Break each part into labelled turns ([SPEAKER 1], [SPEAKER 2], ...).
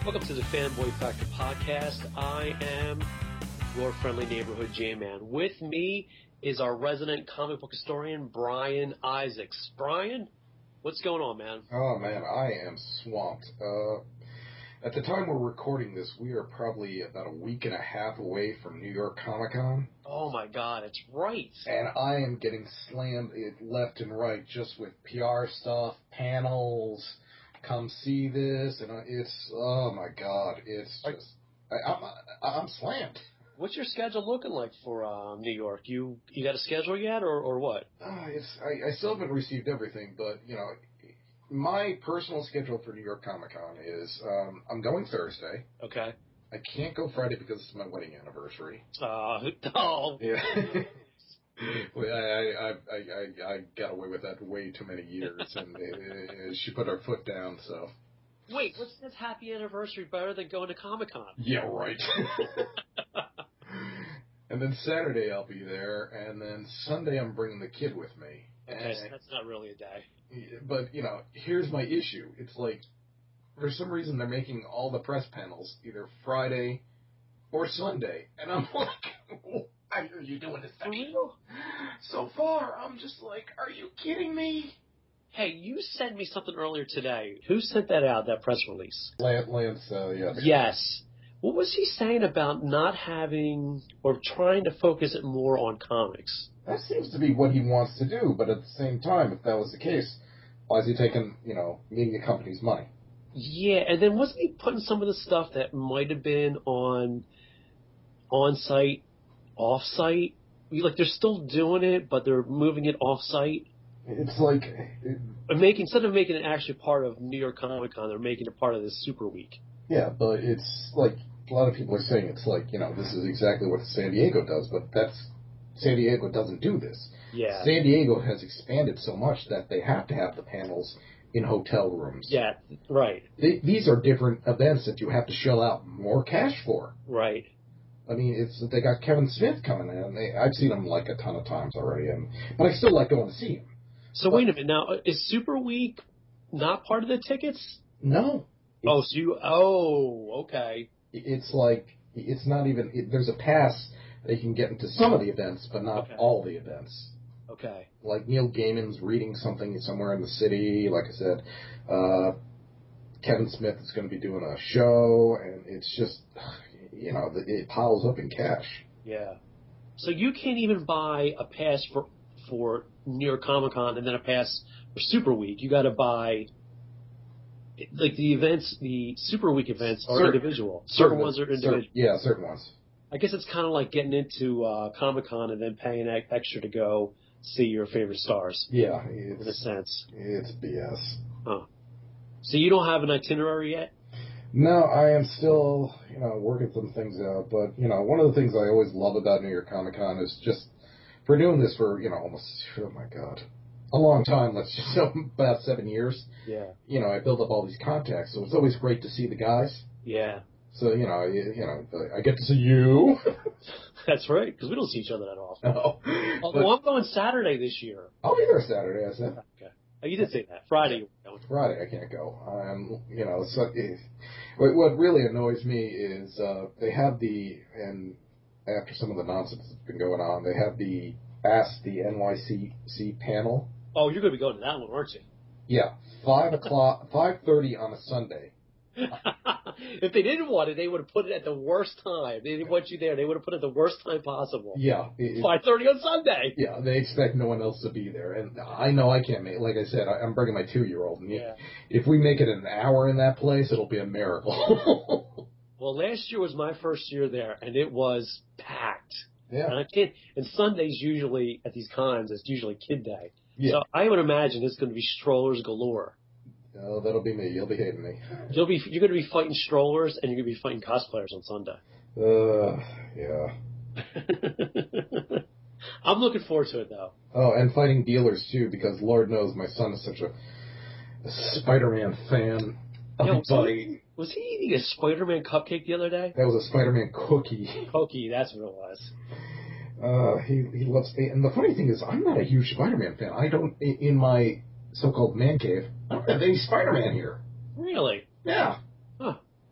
[SPEAKER 1] Welcome to the Fanboy Factor podcast. I am your friendly neighborhood J-Man. With me is our resident comic book historian, Brian Isaacs. Brian, what's going on, man?
[SPEAKER 2] Oh, man, I am swamped. At the time we're recording this, we are probably about a week and a half away from New York Comic Con.
[SPEAKER 1] Oh, my God, it's right.
[SPEAKER 2] And I am getting slammed left and right just with PR stuff, panels, come see this, and it's, oh, my God, it's just, I'm slammed.
[SPEAKER 1] What's your schedule looking like for New York? You got a schedule yet, or what?
[SPEAKER 2] I still haven't received everything, but, you know, my personal schedule for New York Comic Con is I'm going Thursday.
[SPEAKER 1] Okay.
[SPEAKER 2] I can't go Friday because it's my wedding anniversary.
[SPEAKER 1] Oh.
[SPEAKER 2] Yeah. I got away with that way too many years, and she put her foot down, so.
[SPEAKER 1] Wait, what's this happy anniversary better than going to Comic Con?
[SPEAKER 2] Yeah, right. And then Saturday I'll be there, and then Sunday I'm bringing the kid with me.
[SPEAKER 1] Okay, so that's not really a day.
[SPEAKER 2] But, you know, here's my issue. It's like, for some reason they're making all the press panels either Friday or Sunday. And I'm like, why are you doing this to me? So far, I'm just like, are you kidding me?
[SPEAKER 1] Hey, you sent me something earlier today. Who sent that out, that press release?
[SPEAKER 2] Lance, yes.
[SPEAKER 1] Yes. What was he saying about not having or trying to focus it more on comics?
[SPEAKER 2] That seems to be what he wants to do, but at the same time, if that was the case, why is he taking, you know, media companies' money?
[SPEAKER 1] Yeah, and then wasn't he putting some of the stuff that might have been on-site, off-site? Like, they're still doing it, but they're moving it off-site?
[SPEAKER 2] It's like...
[SPEAKER 1] Instead of making it actually part of New York Comic Con, they're making it part of this Super Week.
[SPEAKER 2] Yeah, but it's like, a lot of people are saying it's like, you know, this is exactly what San Diego does, but San Diego doesn't do this.
[SPEAKER 1] Yeah.
[SPEAKER 2] San Diego has expanded so much that they have to have the panels in hotel rooms.
[SPEAKER 1] Yeah, right.
[SPEAKER 2] These are different events that you have to shell out more cash for.
[SPEAKER 1] Right.
[SPEAKER 2] I mean, they got Kevin Smith coming in. I've seen him like a ton of times already, but I still like going to see him.
[SPEAKER 1] So wait a minute. Now, is Super Week not part of the tickets?
[SPEAKER 2] No.
[SPEAKER 1] Okay.
[SPEAKER 2] It's like, it's not even, there's a pass that you can get into some of the events, but not all the events.
[SPEAKER 1] Okay.
[SPEAKER 2] Like Neil Gaiman's reading something somewhere in the city. Like I said, Kevin Smith is going to be doing a show, and it's just, you know, it piles up in cash.
[SPEAKER 1] Yeah. So you can't even buy a pass for New York Comic Con and then a pass for Super Week. You got to buy, like, the events, the Super Week events are individual. Certain ones are individual.
[SPEAKER 2] Certain ones.
[SPEAKER 1] I guess it's kind of like getting into Comic Con and then paying extra to go see your favorite stars.
[SPEAKER 2] Yeah,
[SPEAKER 1] in a sense.
[SPEAKER 2] It's BS.
[SPEAKER 1] Huh. So you don't have an itinerary yet?
[SPEAKER 2] No, I am still, you know, working some things out. But, you know, one of the things I always love about New York Comic Con is just, for doing this for, you know, almost, oh my God, a long time, let's just say about 7 years.
[SPEAKER 1] Yeah.
[SPEAKER 2] You know, I build up all these contacts, so it's always great to see the guys.
[SPEAKER 1] Yeah.
[SPEAKER 2] So, you know, I get to see you.
[SPEAKER 1] That's right, because we don't see each other that often.
[SPEAKER 2] No.
[SPEAKER 1] Although I'm going Saturday this year.
[SPEAKER 2] I'll be there Saturday, I said.
[SPEAKER 1] Okay. Oh, you did say that. Friday you were going.
[SPEAKER 2] Friday I can't go. You know, so what really annoys me is they have and after some of the nonsense that's been going on, they have the Ask the NYCC panel.
[SPEAKER 1] Oh, you're going to be going to that one, aren't you?
[SPEAKER 2] Yeah, 5:30 on a Sunday.
[SPEAKER 1] If they didn't want it, they would have put it at the worst time. They didn't want you there. They would have put it at the worst time possible.
[SPEAKER 2] Yeah.
[SPEAKER 1] 5:30 on Sunday.
[SPEAKER 2] Yeah, they expect no one else to be there. And I know I can't make, like I said, I'm bringing my 2-year-old. And if we make it an hour in that place, it'll be a miracle.
[SPEAKER 1] Well, last year was my first year there, and it was packed.
[SPEAKER 2] Yeah.
[SPEAKER 1] And Sundays usually, at these cons, it's usually kid day.
[SPEAKER 2] Yeah.
[SPEAKER 1] So I would imagine it's going to be strollers galore.
[SPEAKER 2] Oh, that'll be me. You'll be hating me.
[SPEAKER 1] You're going to be fighting strollers, and you're going to be fighting cosplayers on Sunday.
[SPEAKER 2] Yeah.
[SPEAKER 1] I'm looking forward to it, though.
[SPEAKER 2] Oh, and fighting dealers, too, because Lord knows my son is such a Spider-Man fan.
[SPEAKER 1] Was he eating a Spider-Man cupcake the other day?
[SPEAKER 2] That was a Spider-Man cookie.
[SPEAKER 1] Cookie, that's what it was.
[SPEAKER 2] He loves... And the funny thing is, I'm not a huge Spider-Man fan. I don't... In my so-called man cave, I don't have any Spider-Man here.
[SPEAKER 1] Really?
[SPEAKER 2] Yeah.
[SPEAKER 1] Huh.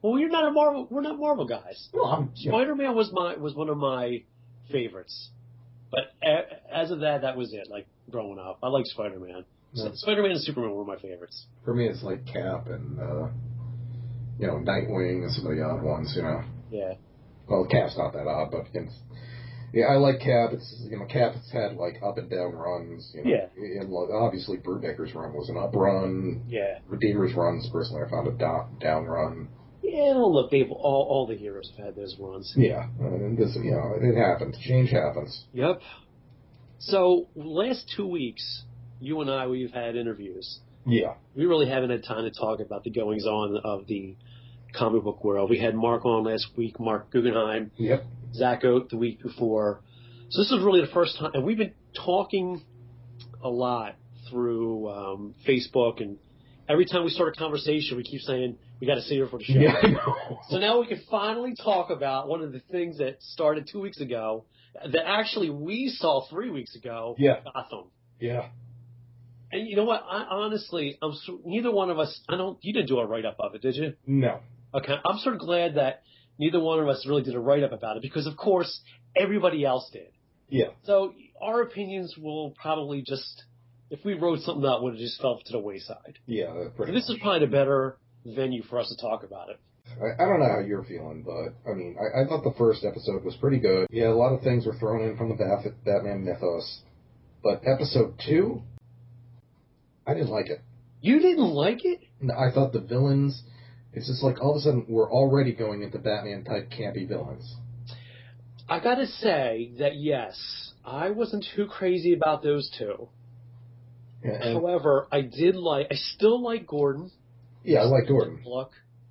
[SPEAKER 1] Well, you're not a Marvel. We're not Marvel guys.
[SPEAKER 2] Well,
[SPEAKER 1] Spider-Man was one of my favorites, but as of that was it. Like growing up, I like Spider-Man.
[SPEAKER 2] Yeah.
[SPEAKER 1] Spider-Man and Superman were my favorites.
[SPEAKER 2] For me, it's like Cap and Nightwing and some of the odd ones.
[SPEAKER 1] Yeah.
[SPEAKER 2] Well, Cap's not that odd, but yeah, I like Cap. Cap's had like up and down runs.
[SPEAKER 1] Yeah.
[SPEAKER 2] And obviously, Brubaker's run was an up run.
[SPEAKER 1] Yeah.
[SPEAKER 2] Redeemer's runs, personally, I found a down run.
[SPEAKER 1] Yeah, look, all the heroes have had those runs.
[SPEAKER 2] Yeah, and this, it happens. Change happens.
[SPEAKER 1] Yep. So, last 2 weeks, you and I, we've had interviews.
[SPEAKER 2] Yeah.
[SPEAKER 1] We really haven't had time to talk about the goings-on of the comic book world. We had Mark on last week, Mark Guggenheim.
[SPEAKER 2] Yep.
[SPEAKER 1] Zach Oat the week before. So this is really the first time, and we've been talking a lot through Facebook, and every time we start a conversation, we keep saying, we got to sit here for the show.
[SPEAKER 2] Yeah, I know.
[SPEAKER 1] So now we can finally talk about one of the things that started 2 weeks ago, that actually we saw 3 weeks ago,
[SPEAKER 2] Yeah.
[SPEAKER 1] Gotham.
[SPEAKER 2] Yeah.
[SPEAKER 1] And you know what? I honestly, neither one of us, you didn't do a write-up of it, did you?
[SPEAKER 2] No.
[SPEAKER 1] Okay. I'm sort of glad that neither one of us really did a write-up about it because, of course, everybody else did.
[SPEAKER 2] Yeah.
[SPEAKER 1] So our opinions will probably just, if we wrote something out, would have just fell to the wayside.
[SPEAKER 2] Yeah,
[SPEAKER 1] So this is probably the better venue for us to talk about it.
[SPEAKER 2] I don't know how you're feeling, but, I thought the first episode was pretty good. Yeah, a lot of things were thrown in from the Batman mythos. But episode 2, I didn't like it.
[SPEAKER 1] You didn't like it?
[SPEAKER 2] No, I thought the villains, it's just like all of a sudden we're already going into Batman-type campy villains.
[SPEAKER 1] I gotta say that, yes, I wasn't too crazy about those two.
[SPEAKER 2] Yeah,
[SPEAKER 1] However, I still like Gordon.
[SPEAKER 2] Yeah, I like Gordon.
[SPEAKER 1] Look,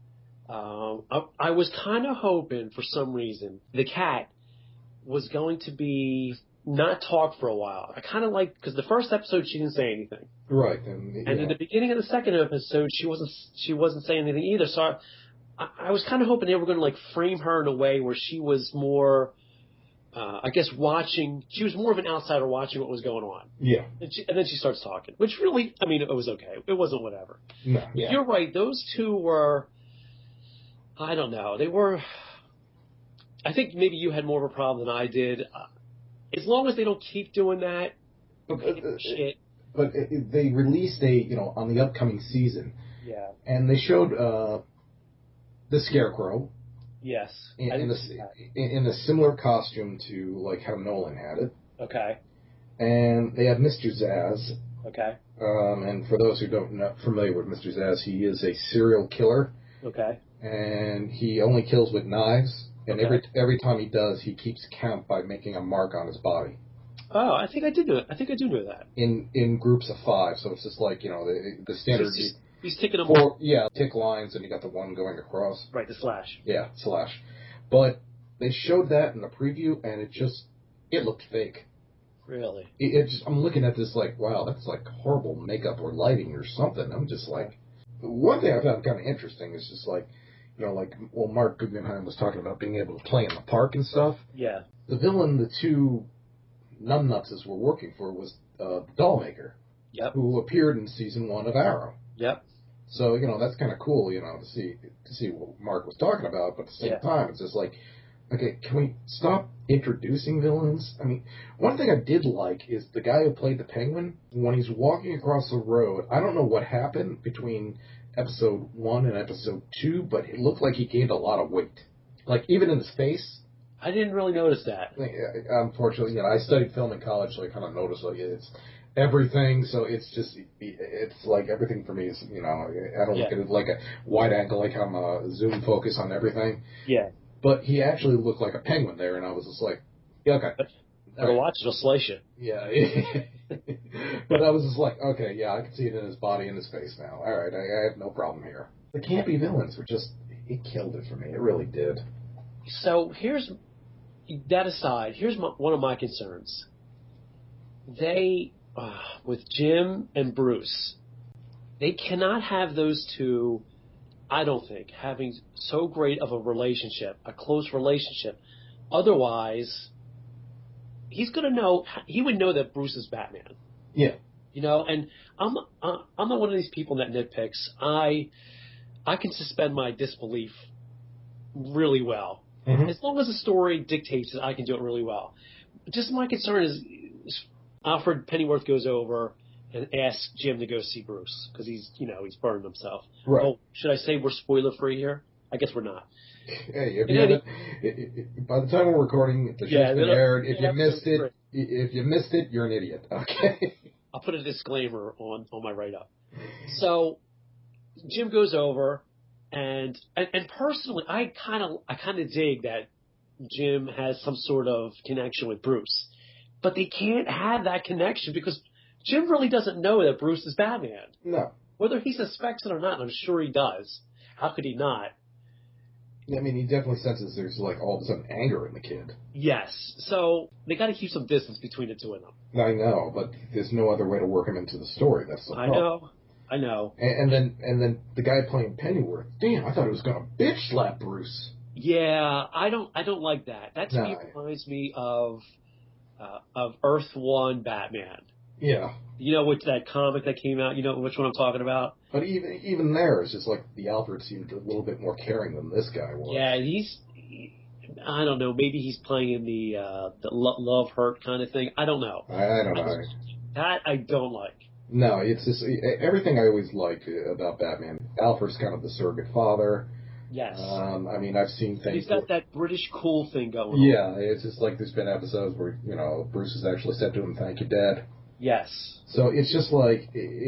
[SPEAKER 1] I was kind of hoping for some reason the cat was going to be not talk for a while. I kind of liked, because the first episode she didn't say anything.
[SPEAKER 2] Right.
[SPEAKER 1] And in the beginning of the second episode, she wasn't saying anything either. So I was kind of hoping they were going to like frame her in a way where she was more, I guess, watching. She was more of an outsider watching what was going on.
[SPEAKER 2] Yeah.
[SPEAKER 1] And then she starts talking, which really, it was okay. It wasn't whatever.
[SPEAKER 2] No. Yeah.
[SPEAKER 1] You're right. Those two were, I don't know. They were, I think maybe you had more of a problem than I did. As long as they don't keep doing that, shit.
[SPEAKER 2] But they released on the upcoming season.
[SPEAKER 1] Yeah.
[SPEAKER 2] And they showed the Scarecrow.
[SPEAKER 1] Yes.
[SPEAKER 2] In a similar costume to like how Nolan had it.
[SPEAKER 1] Okay.
[SPEAKER 2] And they had Mr. Zsasz.
[SPEAKER 1] Okay.
[SPEAKER 2] And for those who don't know familiar with Mr. Zsasz, he is a serial killer.
[SPEAKER 1] Okay.
[SPEAKER 2] And he only kills with knives. And
[SPEAKER 1] okay.
[SPEAKER 2] every time he does, he keeps count by making a mark on his body.
[SPEAKER 1] Oh, I think I do know that.
[SPEAKER 2] In groups of 5, so it's just like the standard.
[SPEAKER 1] He's ticking them.
[SPEAKER 2] 4, yeah, tick lines, and you got the one going across.
[SPEAKER 1] Right, the slash.
[SPEAKER 2] Yeah, slash. But they showed that in the preview, and it looked fake.
[SPEAKER 1] Really?
[SPEAKER 2] I'm looking at this like, wow, that's like horrible makeup or lighting or something. I'm just like, one thing I found kind of interesting is just like, Mark Guggenheim was talking about being able to play in the park and stuff.
[SPEAKER 1] Yeah.
[SPEAKER 2] The villain the two numbnuts were working for was Dollmaker.
[SPEAKER 1] Yep.
[SPEAKER 2] Who appeared in season 1 of Arrow.
[SPEAKER 1] Yep.
[SPEAKER 2] So, that's kind of cool, to see what Mark was talking about, but at the same time, it's just like, okay, can we stop introducing villains? One thing I did like is the guy who played the Penguin, when he's walking across the road, I don't know what happened between episode 1 and episode 2, but it looked like he gained a lot of weight. Like, even in his face.
[SPEAKER 1] I didn't really notice that.
[SPEAKER 2] Unfortunately, I studied film in college, so I kind of noticed, like, it's everything, so it's like everything for me is, I don't look at it like a wide angle, like I'm a zoom focus on everything.
[SPEAKER 1] Yeah.
[SPEAKER 2] But he actually looked like a penguin there, and I was just like, yeah, okay.
[SPEAKER 1] Better watch it, it'll slice you.
[SPEAKER 2] Yeah. But I was just like, okay, yeah, I can see it in his body and his face now. All right, I have no problem here. The campy villains were it killed it for me. It really did.
[SPEAKER 1] So that aside, here's one of my concerns. They, with Jim and Bruce, they cannot have those two, I don't think, having so great of a relationship, a close relationship. Otherwise, he would know that Bruce is Batman.
[SPEAKER 2] Yeah.
[SPEAKER 1] And I'm not one of these people that nitpicks. I can suspend my disbelief really well.
[SPEAKER 2] Mm-hmm.
[SPEAKER 1] As long as the story dictates it, I can do it really well. Just my concern is Alfred Pennyworth goes over and asks Jim to go see Bruce because he's burned himself.
[SPEAKER 2] Right.
[SPEAKER 1] Oh, should I say we're spoiler free here? I guess we're not.
[SPEAKER 2] Hey, if you haven't, by the time we're recording, the show's been aired. If you missed it, you're an idiot. Okay.
[SPEAKER 1] I'll put a disclaimer on my write-up. So Jim goes over, and personally, I kind of dig that Jim has some sort of connection with Bruce, but they can't have that connection because Jim really doesn't know that Bruce is Batman.
[SPEAKER 2] No.
[SPEAKER 1] Whether he suspects it or not, I'm sure he does. How could he not?
[SPEAKER 2] I mean, he definitely senses there's, like, all of a sudden anger in the kid.
[SPEAKER 1] Yes. So they got to keep some distance between the two of them.
[SPEAKER 2] I know, but there's no other way to work him into the story. That's the problem.
[SPEAKER 1] I know.
[SPEAKER 2] And then the guy playing Pennyworth, damn, I thought he was going to bitch slap Bruce.
[SPEAKER 1] Yeah, I don't like that. That to me reminds me of Earth One Batman.
[SPEAKER 2] Yeah.
[SPEAKER 1] You know, with that comic that came out, you know which one I'm talking about?
[SPEAKER 2] But even there, it's just like the Alfred seemed a little bit more caring than this guy was.
[SPEAKER 1] Yeah, I don't know, maybe he's playing the love-hurt kind of thing. I don't know.
[SPEAKER 2] I don't know.
[SPEAKER 1] That I don't like.
[SPEAKER 2] No, it's just everything I always liked about Batman. Alfred's kind of the surrogate father.
[SPEAKER 1] Yes.
[SPEAKER 2] I mean, I've seen things.
[SPEAKER 1] He's got that British cool thing going on.
[SPEAKER 2] Yeah, it's just like there's been episodes where, Bruce has actually said to him, "Thank you, Dad."
[SPEAKER 1] Yes.
[SPEAKER 2] So it's just like,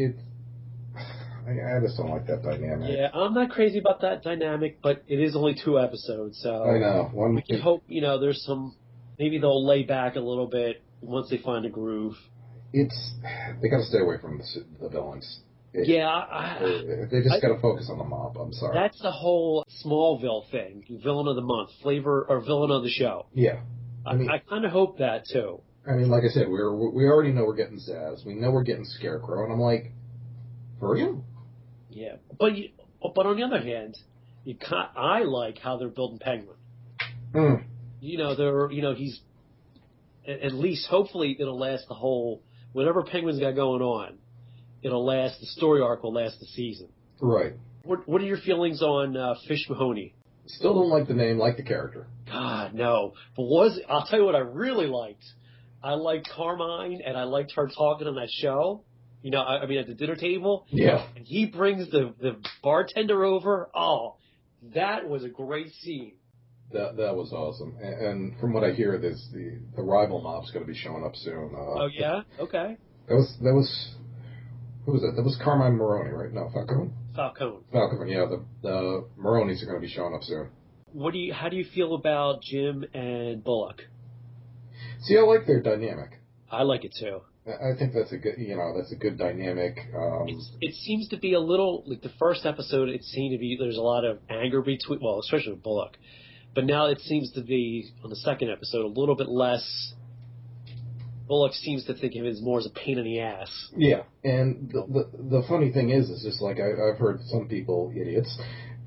[SPEAKER 2] I just don't like that dynamic.
[SPEAKER 1] Yeah, I'm not crazy about that dynamic, but it is only 2 episodes, so
[SPEAKER 2] I know.
[SPEAKER 1] We can hope, there's some, maybe they'll lay back a little bit once they find a groove.
[SPEAKER 2] They got to stay away from the villains. They just got to focus on the mob. I'm sorry.
[SPEAKER 1] That's the whole Smallville thing, villain of the month, flavor or villain of the show.
[SPEAKER 2] Yeah,
[SPEAKER 1] I kind of hope that too.
[SPEAKER 2] I mean, like I said, we already know we're getting Zaz. We know we're getting Scarecrow, and I'm like, for you?
[SPEAKER 1] Yeah, but on the other hand, I like how they're building Penguin.
[SPEAKER 2] Mm.
[SPEAKER 1] He's at least hopefully it'll last the whole whatever Penguin's got going on. It'll last. The story arc will last the season.
[SPEAKER 2] Right.
[SPEAKER 1] What are your feelings on Fish Mahoney?
[SPEAKER 2] Still don't like the name, like the character.
[SPEAKER 1] God, no. But I'll tell you what I really liked. I liked Carmine, and I liked her talking on that show. At the dinner table.
[SPEAKER 2] Yeah.
[SPEAKER 1] And he brings the bartender over. Oh, that was a great scene.
[SPEAKER 2] That was awesome. And from what I hear, there's the rival mob's going to be showing up soon.
[SPEAKER 1] Oh, yeah? Okay.
[SPEAKER 2] That was who was that? That was Carmine Maroney, right? No, Falcone? Falcone, yeah. The Maronis are going to be showing up soon.
[SPEAKER 1] How do you feel about Jim and Bullock?
[SPEAKER 2] See, I like their dynamic.
[SPEAKER 1] I like it too.
[SPEAKER 2] I think that's a good dynamic.
[SPEAKER 1] It seems to be a little, like the first episode, it seemed to be, there's a lot of anger between, well, especially with Bullock. But now it seems to be, on the second episode, a little bit less. Bullock seems to think of it as more as a pain in the ass.
[SPEAKER 2] Yeah, and the funny thing is just like I've heard some people, idiots,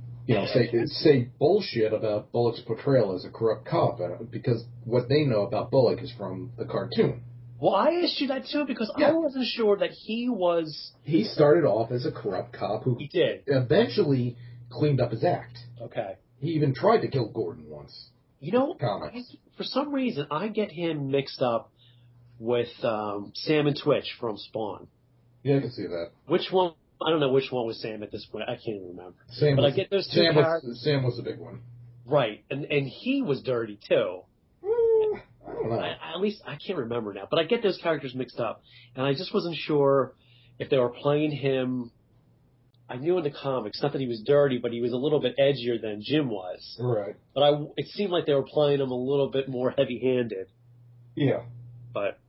[SPEAKER 2] say bullshit about Bullock's portrayal as a corrupt cop, because what they know about Bullock is from the cartoon.
[SPEAKER 1] Well, I asked you that too because I wasn't sure that he was.
[SPEAKER 2] He started off as a corrupt cop who
[SPEAKER 1] he did
[SPEAKER 2] eventually cleaned up his act.
[SPEAKER 1] Okay.
[SPEAKER 2] He even tried to kill Gordon once.
[SPEAKER 1] For some reason, I get him mixed up with Sam and Twitch from Spawn.
[SPEAKER 2] Yeah, I can see that.
[SPEAKER 1] Which one? I don't know which one was Sam at this point. I can't even remember. I get those two
[SPEAKER 2] characters. Sam was the big one.
[SPEAKER 1] Right, and he was dirty too.
[SPEAKER 2] I don't know.
[SPEAKER 1] At least I can't remember now. But I get those characters mixed up, and I just wasn't sure if they were playing him. I knew in the comics, not that he was dirty, but he was a little bit edgier than Jim was.
[SPEAKER 2] Right.
[SPEAKER 1] But it seemed like they were playing him a little bit more heavy-handed.
[SPEAKER 2] Yeah.
[SPEAKER 1] But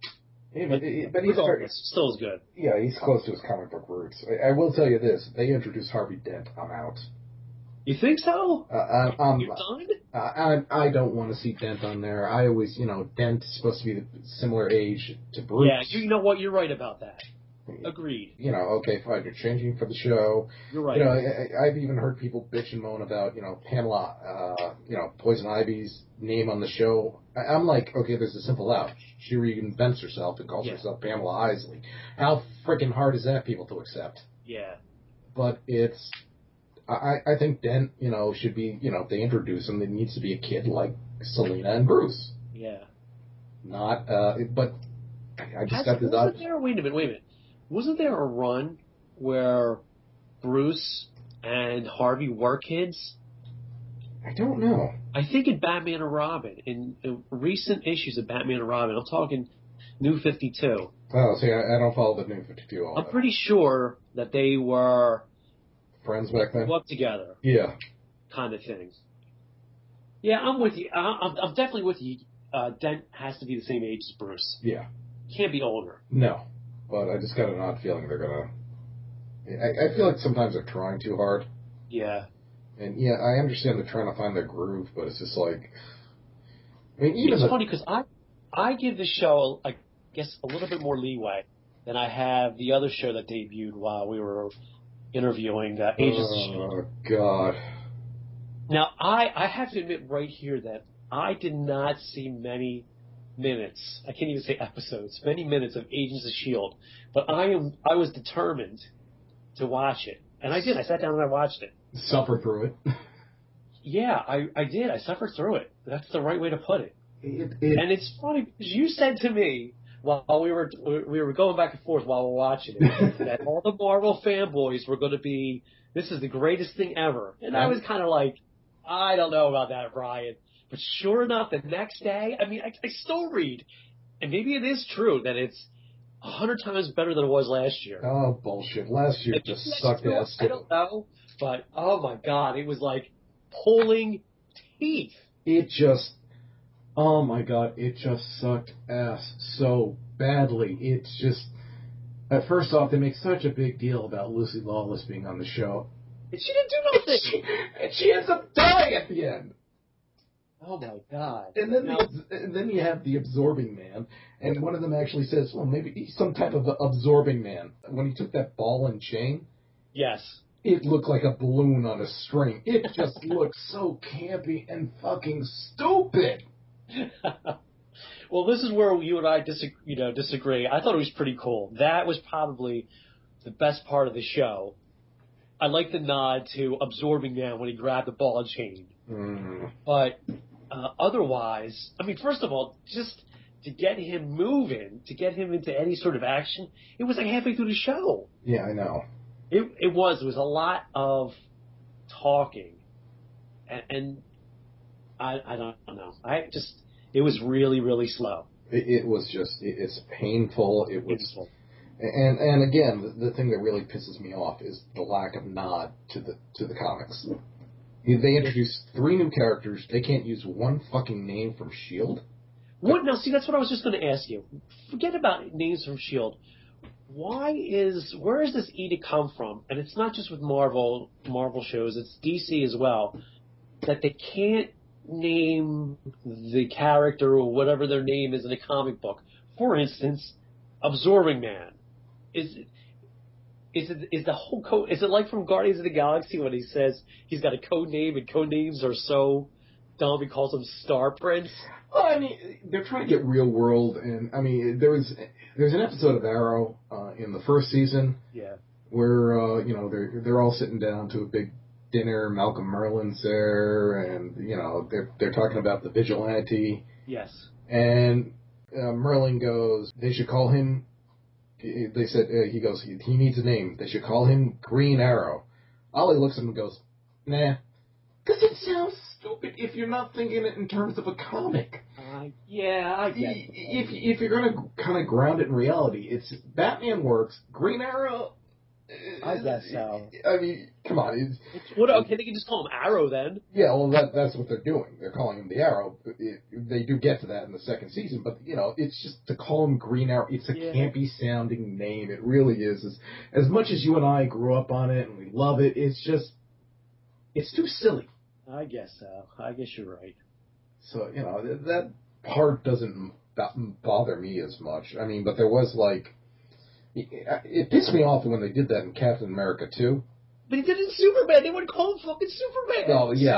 [SPEAKER 2] he's
[SPEAKER 1] still as good.
[SPEAKER 2] Yeah, he's close to his comic book roots. I will tell you this: they introduced Harvey Dent. I'm out.
[SPEAKER 1] You think so?
[SPEAKER 2] You're done? I don't want to see Dent on there. I always, Dent is supposed to be the similar age to Bruce.
[SPEAKER 1] Yeah, you know what? You're right about that. Agreed.
[SPEAKER 2] Okay, fine, you're changing for the show.
[SPEAKER 1] You're right.
[SPEAKER 2] I've even heard people bitch and moan about, Pamela, Poison Ivy's name on the show. I'm like, okay, there's a simple out. She reinvents herself and calls herself Pamela Isley. How freaking hard is that, people, to accept?
[SPEAKER 1] Yeah.
[SPEAKER 2] But it's I think Dent, should be, if they introduce him, there needs to be a kid like Selena and Bruce.
[SPEAKER 1] Yeah.
[SPEAKER 2] Not, but I just got this odd...
[SPEAKER 1] Wait a minute. Wasn't there a run where Bruce and Harvey were kids?
[SPEAKER 2] I don't know.
[SPEAKER 1] I think in Batman and Robin, in recent issues of Batman and Robin, I'm talking New 52.
[SPEAKER 2] Oh, see, I don't follow the New 52 all
[SPEAKER 1] I'm pretty sure that they were...
[SPEAKER 2] friends back then?
[SPEAKER 1] Up together.
[SPEAKER 2] Yeah.
[SPEAKER 1] Kind of thing. Yeah, I'm with you. I'm definitely with you. Dent has to be the same age as Bruce.
[SPEAKER 2] Yeah.
[SPEAKER 1] Can't be older.
[SPEAKER 2] No. But I just got an odd feeling they're going to... I feel like sometimes they're trying too hard.
[SPEAKER 1] Yeah.
[SPEAKER 2] And, yeah, I understand they're trying to find their groove, but it's just like... I mean, even
[SPEAKER 1] it's funny because I give the show, I guess, a little bit more leeway than I have the other show that debuted while we were interviewing Agents of S.H.I.E.L.D.
[SPEAKER 2] Oh, God.
[SPEAKER 1] Now, I have to admit right here that I did not see many minutes, I can't even say episodes, many minutes of Agents of S.H.I.E.L.D., but I was determined to watch it. And I did. I sat down and I watched it.
[SPEAKER 2] Suffer through it.
[SPEAKER 1] Yeah, I did. I suffered through it. That's the right way to put it.
[SPEAKER 2] And
[SPEAKER 1] it's funny because you said to me while we were going back and forth while we're watching it that all the Marvel fanboys were going to be, this is the greatest thing ever. And I was kind of like, I don't know about that, Brian. But sure enough, the next day, I mean, I still read, and maybe it is true that it's 100 times better than it was last year.
[SPEAKER 2] Oh, bullshit. Last year just sucked ass, too.
[SPEAKER 1] I don't know, but oh my God, it was like pulling teeth.
[SPEAKER 2] It just, oh my God, it just sucked ass so badly. It's just, first off, they make such a big deal about Lucy Lawless being on the show.
[SPEAKER 1] And she didn't do nothing.
[SPEAKER 2] And she ends up dying at the end.
[SPEAKER 1] Oh my God.
[SPEAKER 2] And then you have the absorbing man, and one of them actually says, well, maybe he's some type of absorbing man. When he took that ball and chain,
[SPEAKER 1] yes,
[SPEAKER 2] it looked like a balloon on a string. It just looked so campy and fucking stupid.
[SPEAKER 1] Well, this is where you and I disagree. I thought it was pretty cool. That was probably the best part of the show. I like the nod to absorbing man when he grabbed the ball and chain. But otherwise, I mean, first of all, just to get him moving, to get him into any sort of action, it was like halfway through the show.
[SPEAKER 2] Yeah, I know.
[SPEAKER 1] It was a lot of talking, and I don't know. It was really, really slow.
[SPEAKER 2] It was just, it's painful. It was, painful. And again, the thing that really pisses me off is the lack of nod to the comics. They introduced 3 new characters. They can't use one fucking name from S.H.I.E.L.D.
[SPEAKER 1] What? Now, see, that's what I was just going to ask you. Forget about names from S.H.I.E.L.D. Where is this edict come from? And it's not just with Marvel shows, it's DC as well, that they can't name the character or whatever their name is in a comic book. For instance, Absorbing Man. Is the whole code? Is it like from Guardians of the Galaxy when he says he's got a code name and code names are so dumb he calls them Star Prince?
[SPEAKER 2] Well, I mean, they're trying to get real world, and I mean, there's an episode of Arrow in the first season, where they're all sitting down to a big dinner. Malcolm Merlin's there, and they're talking about the vigilante.
[SPEAKER 1] Yes.
[SPEAKER 2] And Merlin goes, they should call him. They said he goes, he needs a name. They should call him Green Arrow. Ollie looks at him and goes, nah, because it sounds stupid if you're not thinking it in terms of a comic.
[SPEAKER 1] Yeah, I get it.
[SPEAKER 2] If you're going to kind of ground it in reality, it's Batman works. Green Arrow.
[SPEAKER 1] I guess so.
[SPEAKER 2] I mean, come on.
[SPEAKER 1] Okay, they can just call him Arrow then.
[SPEAKER 2] Yeah, well, that's what they're doing. They're calling him the Arrow. They do get to that in the second season, but, it's just to call him Green Arrow. It's a campy-sounding name. It really is. As much as you and I grew up on it and we love it, it's too silly.
[SPEAKER 1] I guess so. I guess you're right.
[SPEAKER 2] So, that part doesn't bother me as much. I mean, but there was, it pissed me off when they did that in Captain America 2.
[SPEAKER 1] But he did it in Superman. They wouldn't call him fucking Superman.
[SPEAKER 2] Oh, yeah.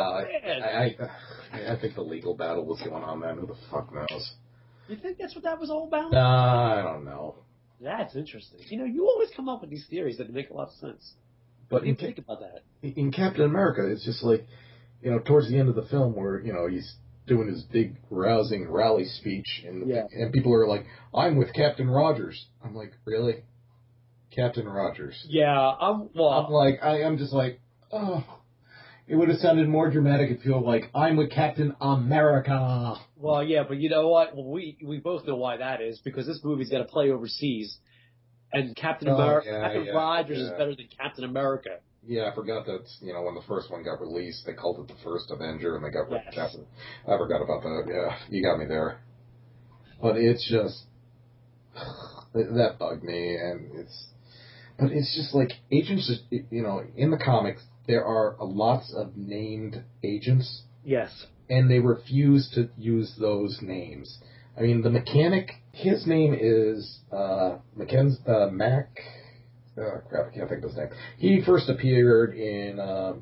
[SPEAKER 2] I think the legal battle was going on then. Who the fuck knows?
[SPEAKER 1] You think that's what that was all about?
[SPEAKER 2] I don't know.
[SPEAKER 1] That's interesting. You always come up with these theories that make a lot of sense.
[SPEAKER 2] But
[SPEAKER 1] you think about that?
[SPEAKER 2] In Captain America, it's just like, towards the end of the film where, he's doing his big rousing rally speech and people are like, I'm with Captain Rogers. I'm like, really? Captain Rogers?
[SPEAKER 1] Yeah,
[SPEAKER 2] I'm just like, oh, it would have sounded more dramatic if you were like, I'm with Captain America.
[SPEAKER 1] Well, yeah, but you know what? Well, we both know why that is, because this movie's got to play overseas, and Captain Rogers is better than Captain America.
[SPEAKER 2] Yeah, I forgot that, when the first one got released, they called it the first Avenger, and they got rid of Captain. I forgot about that. Yeah, you got me there. But it's just, that bugged me, but it's just like, agents, in the comics, there are lots of named agents.
[SPEAKER 1] Yes.
[SPEAKER 2] And they refuse to use those names. I mean, the mechanic, his name is, Mac... Oh, crap, I can't think of his name. He first appeared in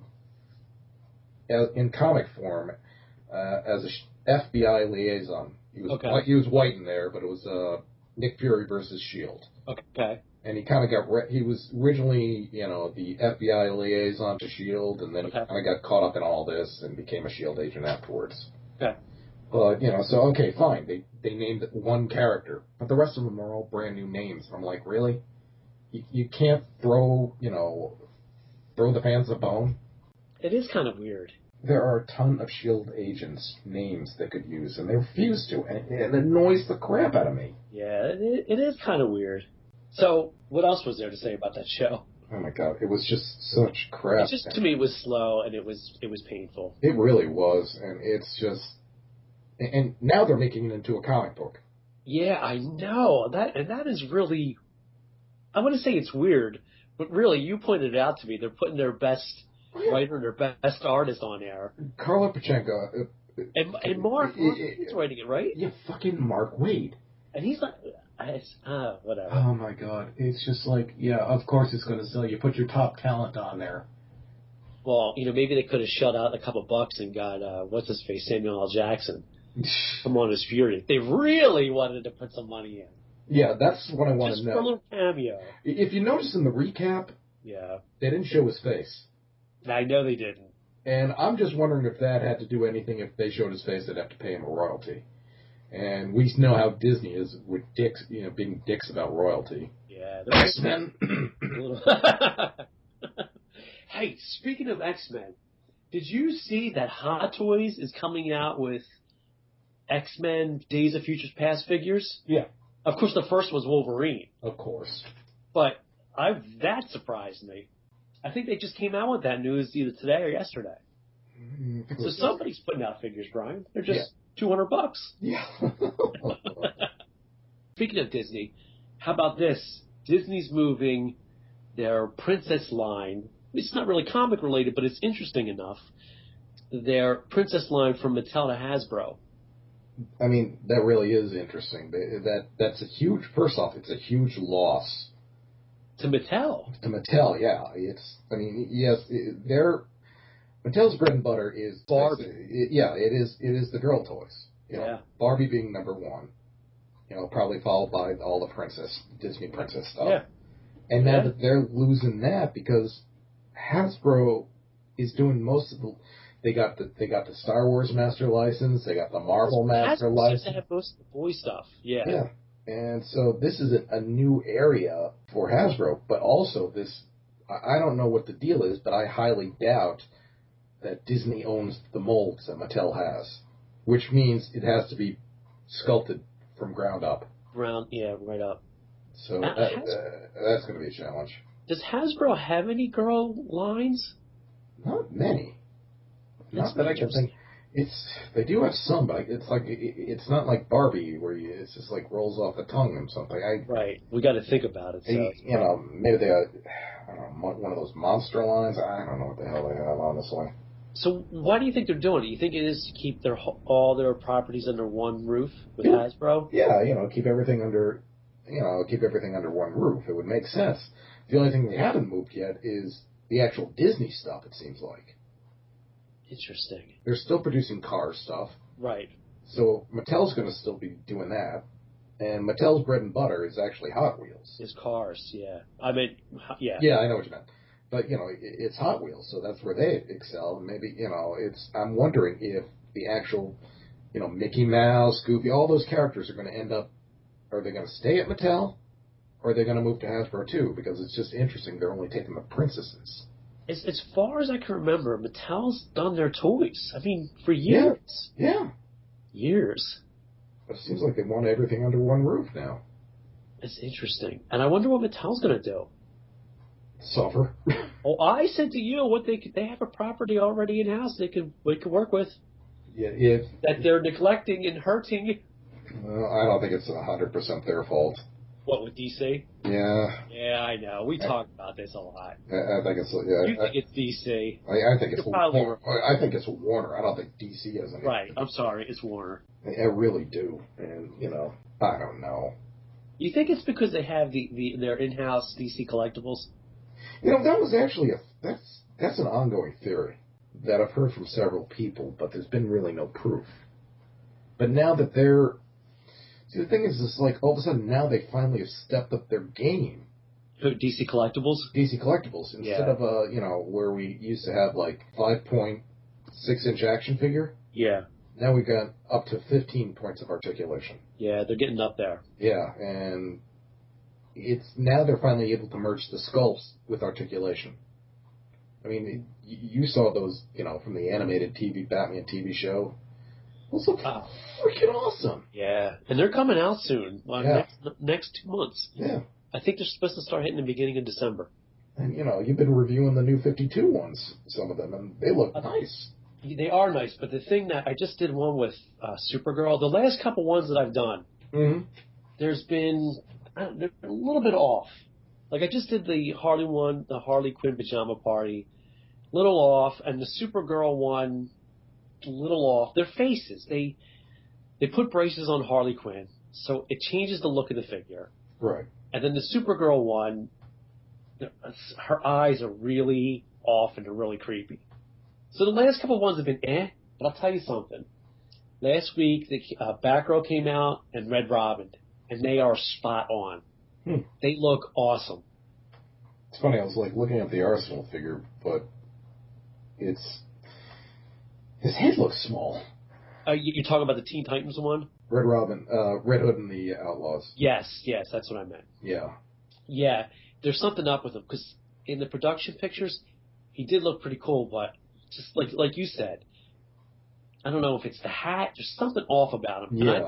[SPEAKER 2] comic form as a FBI liaison. He was white in there, but it was Nick Fury versus S.H.I.E.L.D.
[SPEAKER 1] Okay.
[SPEAKER 2] And he kind of he was originally, the FBI liaison to S.H.I.E.L.D., and then he kind of got caught up in all this and became a S.H.I.E.L.D. agent afterwards.
[SPEAKER 1] Okay.
[SPEAKER 2] But, so, okay, fine. They named one character, but the rest of them are all brand new names. I'm like, really? You can't throw the fans a bone?
[SPEAKER 1] It is kind of weird.
[SPEAKER 2] There are a ton of S.H.I.E.L.D. agents' names they could use, and they refuse to, and it annoys the crap out of me.
[SPEAKER 1] Yeah, it is kind of weird. So, what else was there to say about that show?
[SPEAKER 2] Oh my god, it was just such crap.
[SPEAKER 1] It just, to me, it was slow, and it was painful.
[SPEAKER 2] It really was, and it's just... And now they're making it into a comic book.
[SPEAKER 1] Yeah, I know. That is really... I want to say it's weird, but really, you pointed it out to me. They're putting their best writer and their best artist on there.
[SPEAKER 2] Carla Pachenko.
[SPEAKER 1] And Mark Waid's writing it, right?
[SPEAKER 2] Yeah, fucking Mark Waid.
[SPEAKER 1] And he's like... whatever.
[SPEAKER 2] Oh my god. It's just like, yeah, of course it's going to sell. You put your top talent on there.
[SPEAKER 1] Well, maybe they could have shut out a couple bucks and got, what's-his-face, Samuel L. Jackson. Come on, his Fury. They really wanted to put some money in.
[SPEAKER 2] Yeah, that's what I want to know.
[SPEAKER 1] Just for a little cameo.
[SPEAKER 2] If you notice in the recap, they didn't show his face.
[SPEAKER 1] I know they didn't.
[SPEAKER 2] And I'm just wondering if that had to do anything. If they showed his face, they'd have to pay him a royalty. And we know how Disney is with dicks, being dicks about royalty.
[SPEAKER 1] Yeah.
[SPEAKER 2] X-Men.
[SPEAKER 1] Hey, speaking of X-Men, did you see that Hot Toys is coming out with X-Men Days of Futures Past figures?
[SPEAKER 2] Yeah.
[SPEAKER 1] Of course, the first was Wolverine.
[SPEAKER 2] Of course.
[SPEAKER 1] But that surprised me. I think they just came out with that news either today or yesterday. So somebody's putting out figures, Brian. They're just $200.
[SPEAKER 2] Yeah.
[SPEAKER 1] Speaking of Disney, how about this? Disney's moving their princess line. It's not really comic related, but it's interesting enough. Their princess line from Mattel to Hasbro.
[SPEAKER 2] I mean, that really is interesting. That's a huge. First off, it's a huge loss
[SPEAKER 1] to Mattel.
[SPEAKER 2] To Mattel, yeah. Mattel's bread and butter is
[SPEAKER 1] Barbie.
[SPEAKER 2] It is the girl toys. Barbie being number one. Probably followed by all the Disney princess stuff.
[SPEAKER 1] Yeah.
[SPEAKER 2] And now that they're losing that because Hasbro is doing most of the. They got the Star Wars master license. They got the Marvel master license. They have
[SPEAKER 1] most of the boy stuff. Yeah.
[SPEAKER 2] Yeah. And so this is a new area for Hasbro, but also this. I don't know what the deal is, but I highly doubt that Disney owns the molds that Mattel has, which means it has to be sculpted from ground up.
[SPEAKER 1] Right up.
[SPEAKER 2] So that's going to be a challenge.
[SPEAKER 1] Does Hasbro have any girl lines?
[SPEAKER 2] Not many. Not that I can think. They do have some, but it's like it's not like Barbie where it's just like rolls off the tongue or something.
[SPEAKER 1] Right. We got to think about it. So
[SPEAKER 2] maybe they got one of those monster lines. I don't know what the hell they have, honestly.
[SPEAKER 1] So why do you think they're doing it? You think it is to keep all their properties under one roof with Hasbro?
[SPEAKER 2] Yeah, keep everything under one roof. It would make sense. The only thing they haven't moved yet is the actual Disney stuff. It seems like.
[SPEAKER 1] Interesting.
[SPEAKER 2] They're still producing car stuff.
[SPEAKER 1] Right.
[SPEAKER 2] So Mattel's going to still be doing that. And Mattel's bread and butter is actually Hot Wheels.
[SPEAKER 1] Is cars, yeah. I mean, yeah.
[SPEAKER 2] Yeah, I know what you meant. But, it's Hot Wheels, so that's where they excel. And maybe, I'm wondering if the actual, Mickey Mouse, Goofy, all those characters are going to end up, are they going to stay at Mattel? Or are they going to move to Hasbro too? Because it's just interesting. They're only taking the princesses.
[SPEAKER 1] As far as I can remember, Mattel's done their toys. I mean, for years.
[SPEAKER 2] Yeah.
[SPEAKER 1] Years.
[SPEAKER 2] But it seems like they want everything under one roof now.
[SPEAKER 1] It's interesting. And I wonder what Mattel's going to do.
[SPEAKER 2] Suffer.
[SPEAKER 1] Oh, I said to you what they have a property already in house they could work with.
[SPEAKER 2] Yeah,
[SPEAKER 1] that they're neglecting and hurting.
[SPEAKER 2] I don't think it's 100% their fault.
[SPEAKER 1] What, with DC?
[SPEAKER 2] Yeah.
[SPEAKER 1] Yeah, I know. We talked about this a lot.
[SPEAKER 2] I think it's
[SPEAKER 1] You think it's DC?
[SPEAKER 2] I think it's
[SPEAKER 1] Warner.
[SPEAKER 2] I think it's Warner. I don't think DC has any.
[SPEAKER 1] Right. I'm sorry. It's Warner.
[SPEAKER 2] I really do, and I don't know.
[SPEAKER 1] You think it's because they have their in-house DC collectibles?
[SPEAKER 2] That was actually that's an ongoing theory that I've heard from several people, but there's been really no proof. But now that the thing is, it's like all of a sudden now they finally have stepped up their game.
[SPEAKER 1] DC Collectibles?
[SPEAKER 2] DC Collectibles. Instead of, where we used to have like 5.6-inch action figure.
[SPEAKER 1] Yeah.
[SPEAKER 2] Now we've got up to 15 points of articulation.
[SPEAKER 1] Yeah, they're getting up there.
[SPEAKER 2] Yeah, and now they're finally able to merge the sculpts with articulation. I mean, you saw those, from the animated Batman TV show. Those look freaking awesome.
[SPEAKER 1] Yeah, and they're coming out soon. Next 2 months.
[SPEAKER 2] Yeah.
[SPEAKER 1] I think they're supposed to start hitting the beginning of December.
[SPEAKER 2] And, you've been reviewing the new 52 ones, some of them, and they look nice.
[SPEAKER 1] They are nice, but the thing that I just did one with Supergirl, the last couple ones that I've done, they're a little bit off. Like I just did the Harley one, the Harley Quinn pajama party, little off, and the Supergirl one, a little off. Their faces, they put braces on Harley Quinn, so it changes the look of the figure.
[SPEAKER 2] Right.
[SPEAKER 1] And then the Supergirl one, her eyes are really off and they're really creepy. So the last couple of ones have been but I'll tell you something. Last week, the Batgirl came out and Red Robin, and they are spot on. They look awesome.
[SPEAKER 2] It's funny, I was looking at the Arsenal figure, but his head looks small.
[SPEAKER 1] You're talking about the Teen Titans one?
[SPEAKER 2] Red Robin, Red Hood and the Outlaws.
[SPEAKER 1] Yes, that's what I meant.
[SPEAKER 2] Yeah.
[SPEAKER 1] Yeah, there's something up with him, because in the production pictures, he did look pretty cool, but just like you said, I don't know if it's the hat. There's something off about him.
[SPEAKER 2] Yeah.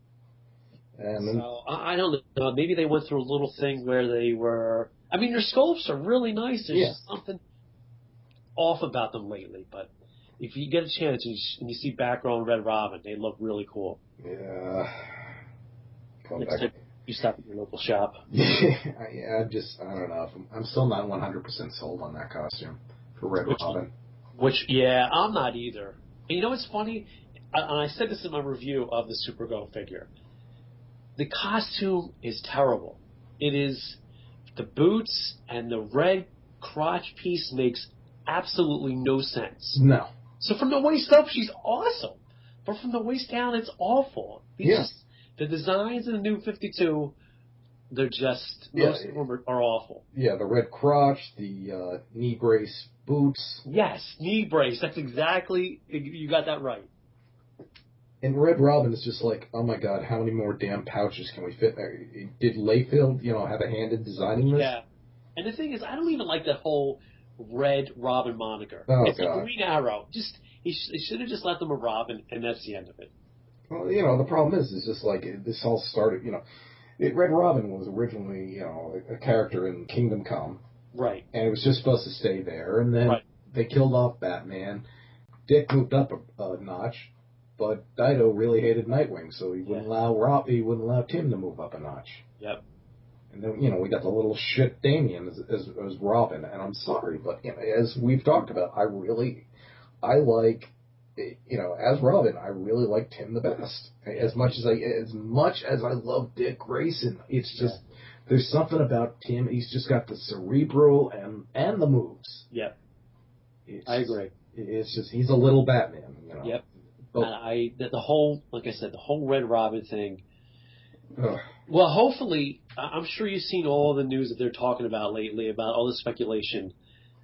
[SPEAKER 1] And then, so I don't know. Maybe they went through a little thing where they were. I mean, their sculpts are really nice. There's just something off about them lately. But if you get a chance and you see Batgirl and Red Robin, they look really cool.
[SPEAKER 2] Yeah.
[SPEAKER 1] Next time you stop at your local shop.
[SPEAKER 2] I don't know. I'm still not 100% sold on that costume for Red Robin.
[SPEAKER 1] I'm not either. And what's funny? And I said this in my review of the Supergirl figure. The costume is terrible. It is the boots and the red crotch piece makes absolutely no sense.
[SPEAKER 2] No.
[SPEAKER 1] So from the waist up, she's awesome. But from the waist down, it's awful. The designs in the new 52, they're just, most of them are awful.
[SPEAKER 2] Yeah, the red crotch, the knee brace boots.
[SPEAKER 1] Yes, knee brace. That's exactly, you got that right.
[SPEAKER 2] And Red Robin is just like, oh my God, how many more damn pouches can we fit there? Did Layfield, have a hand in designing this?
[SPEAKER 1] Yeah. And the thing is, I don't even like that whole Red Robin moniker.
[SPEAKER 2] Oh,
[SPEAKER 1] it's
[SPEAKER 2] God.
[SPEAKER 1] a Green Arrow. He should have just let them a Robin, and that's the end of it.
[SPEAKER 2] Well, the problem is just like, this all started, Red Robin was originally, a character in Kingdom Come.
[SPEAKER 1] Right.
[SPEAKER 2] And it was just supposed to stay there. And then they killed off Batman. Dick moved up a notch. But Dido really hated Nightwing, so he wouldn't allow Tim to move up a notch.
[SPEAKER 1] Yep.
[SPEAKER 2] And then we got the little shit Damian as Robin, and I'm sorry, but as we've talked about, I like as Robin, I really like Tim the best. As much as I love Dick Grayson, it's just there's something about Tim. He's just got the cerebral and the moves.
[SPEAKER 1] Yep. I agree.
[SPEAKER 2] It's just he's a little Batman.
[SPEAKER 1] Yep. And the whole Red Robin thing. Well, hopefully, I'm sure you've seen all the news that they're talking about lately about all the speculation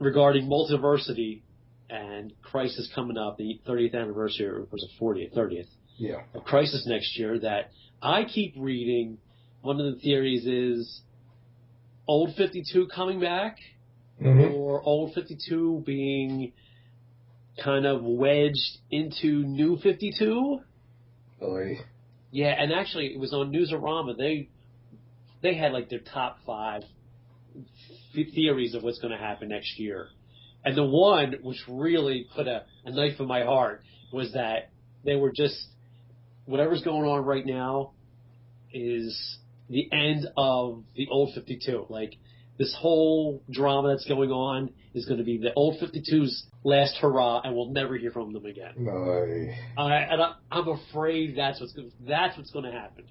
[SPEAKER 1] regarding Multiversity and Crisis coming up, the 30th anniversary, or was it 40th, 30th?
[SPEAKER 2] Yeah.
[SPEAKER 1] Of Crisis next year, that I keep reading. One of the theories is Old 52 coming back, or Old 52 being kind of wedged into New 52.
[SPEAKER 2] Oy.
[SPEAKER 1] Yeah, and actually it was on Newsarama. They had like their top 5 theories of what's going to happen next year. And the one which really put a knife in my heart was that they were just, whatever's going on right now is the end of the Old 52. Like, this whole drama that's going on is going to be the Old 52's last hurrah, and we'll never hear from them again.
[SPEAKER 2] Oy.
[SPEAKER 1] I'm afraid that's what's going to happen.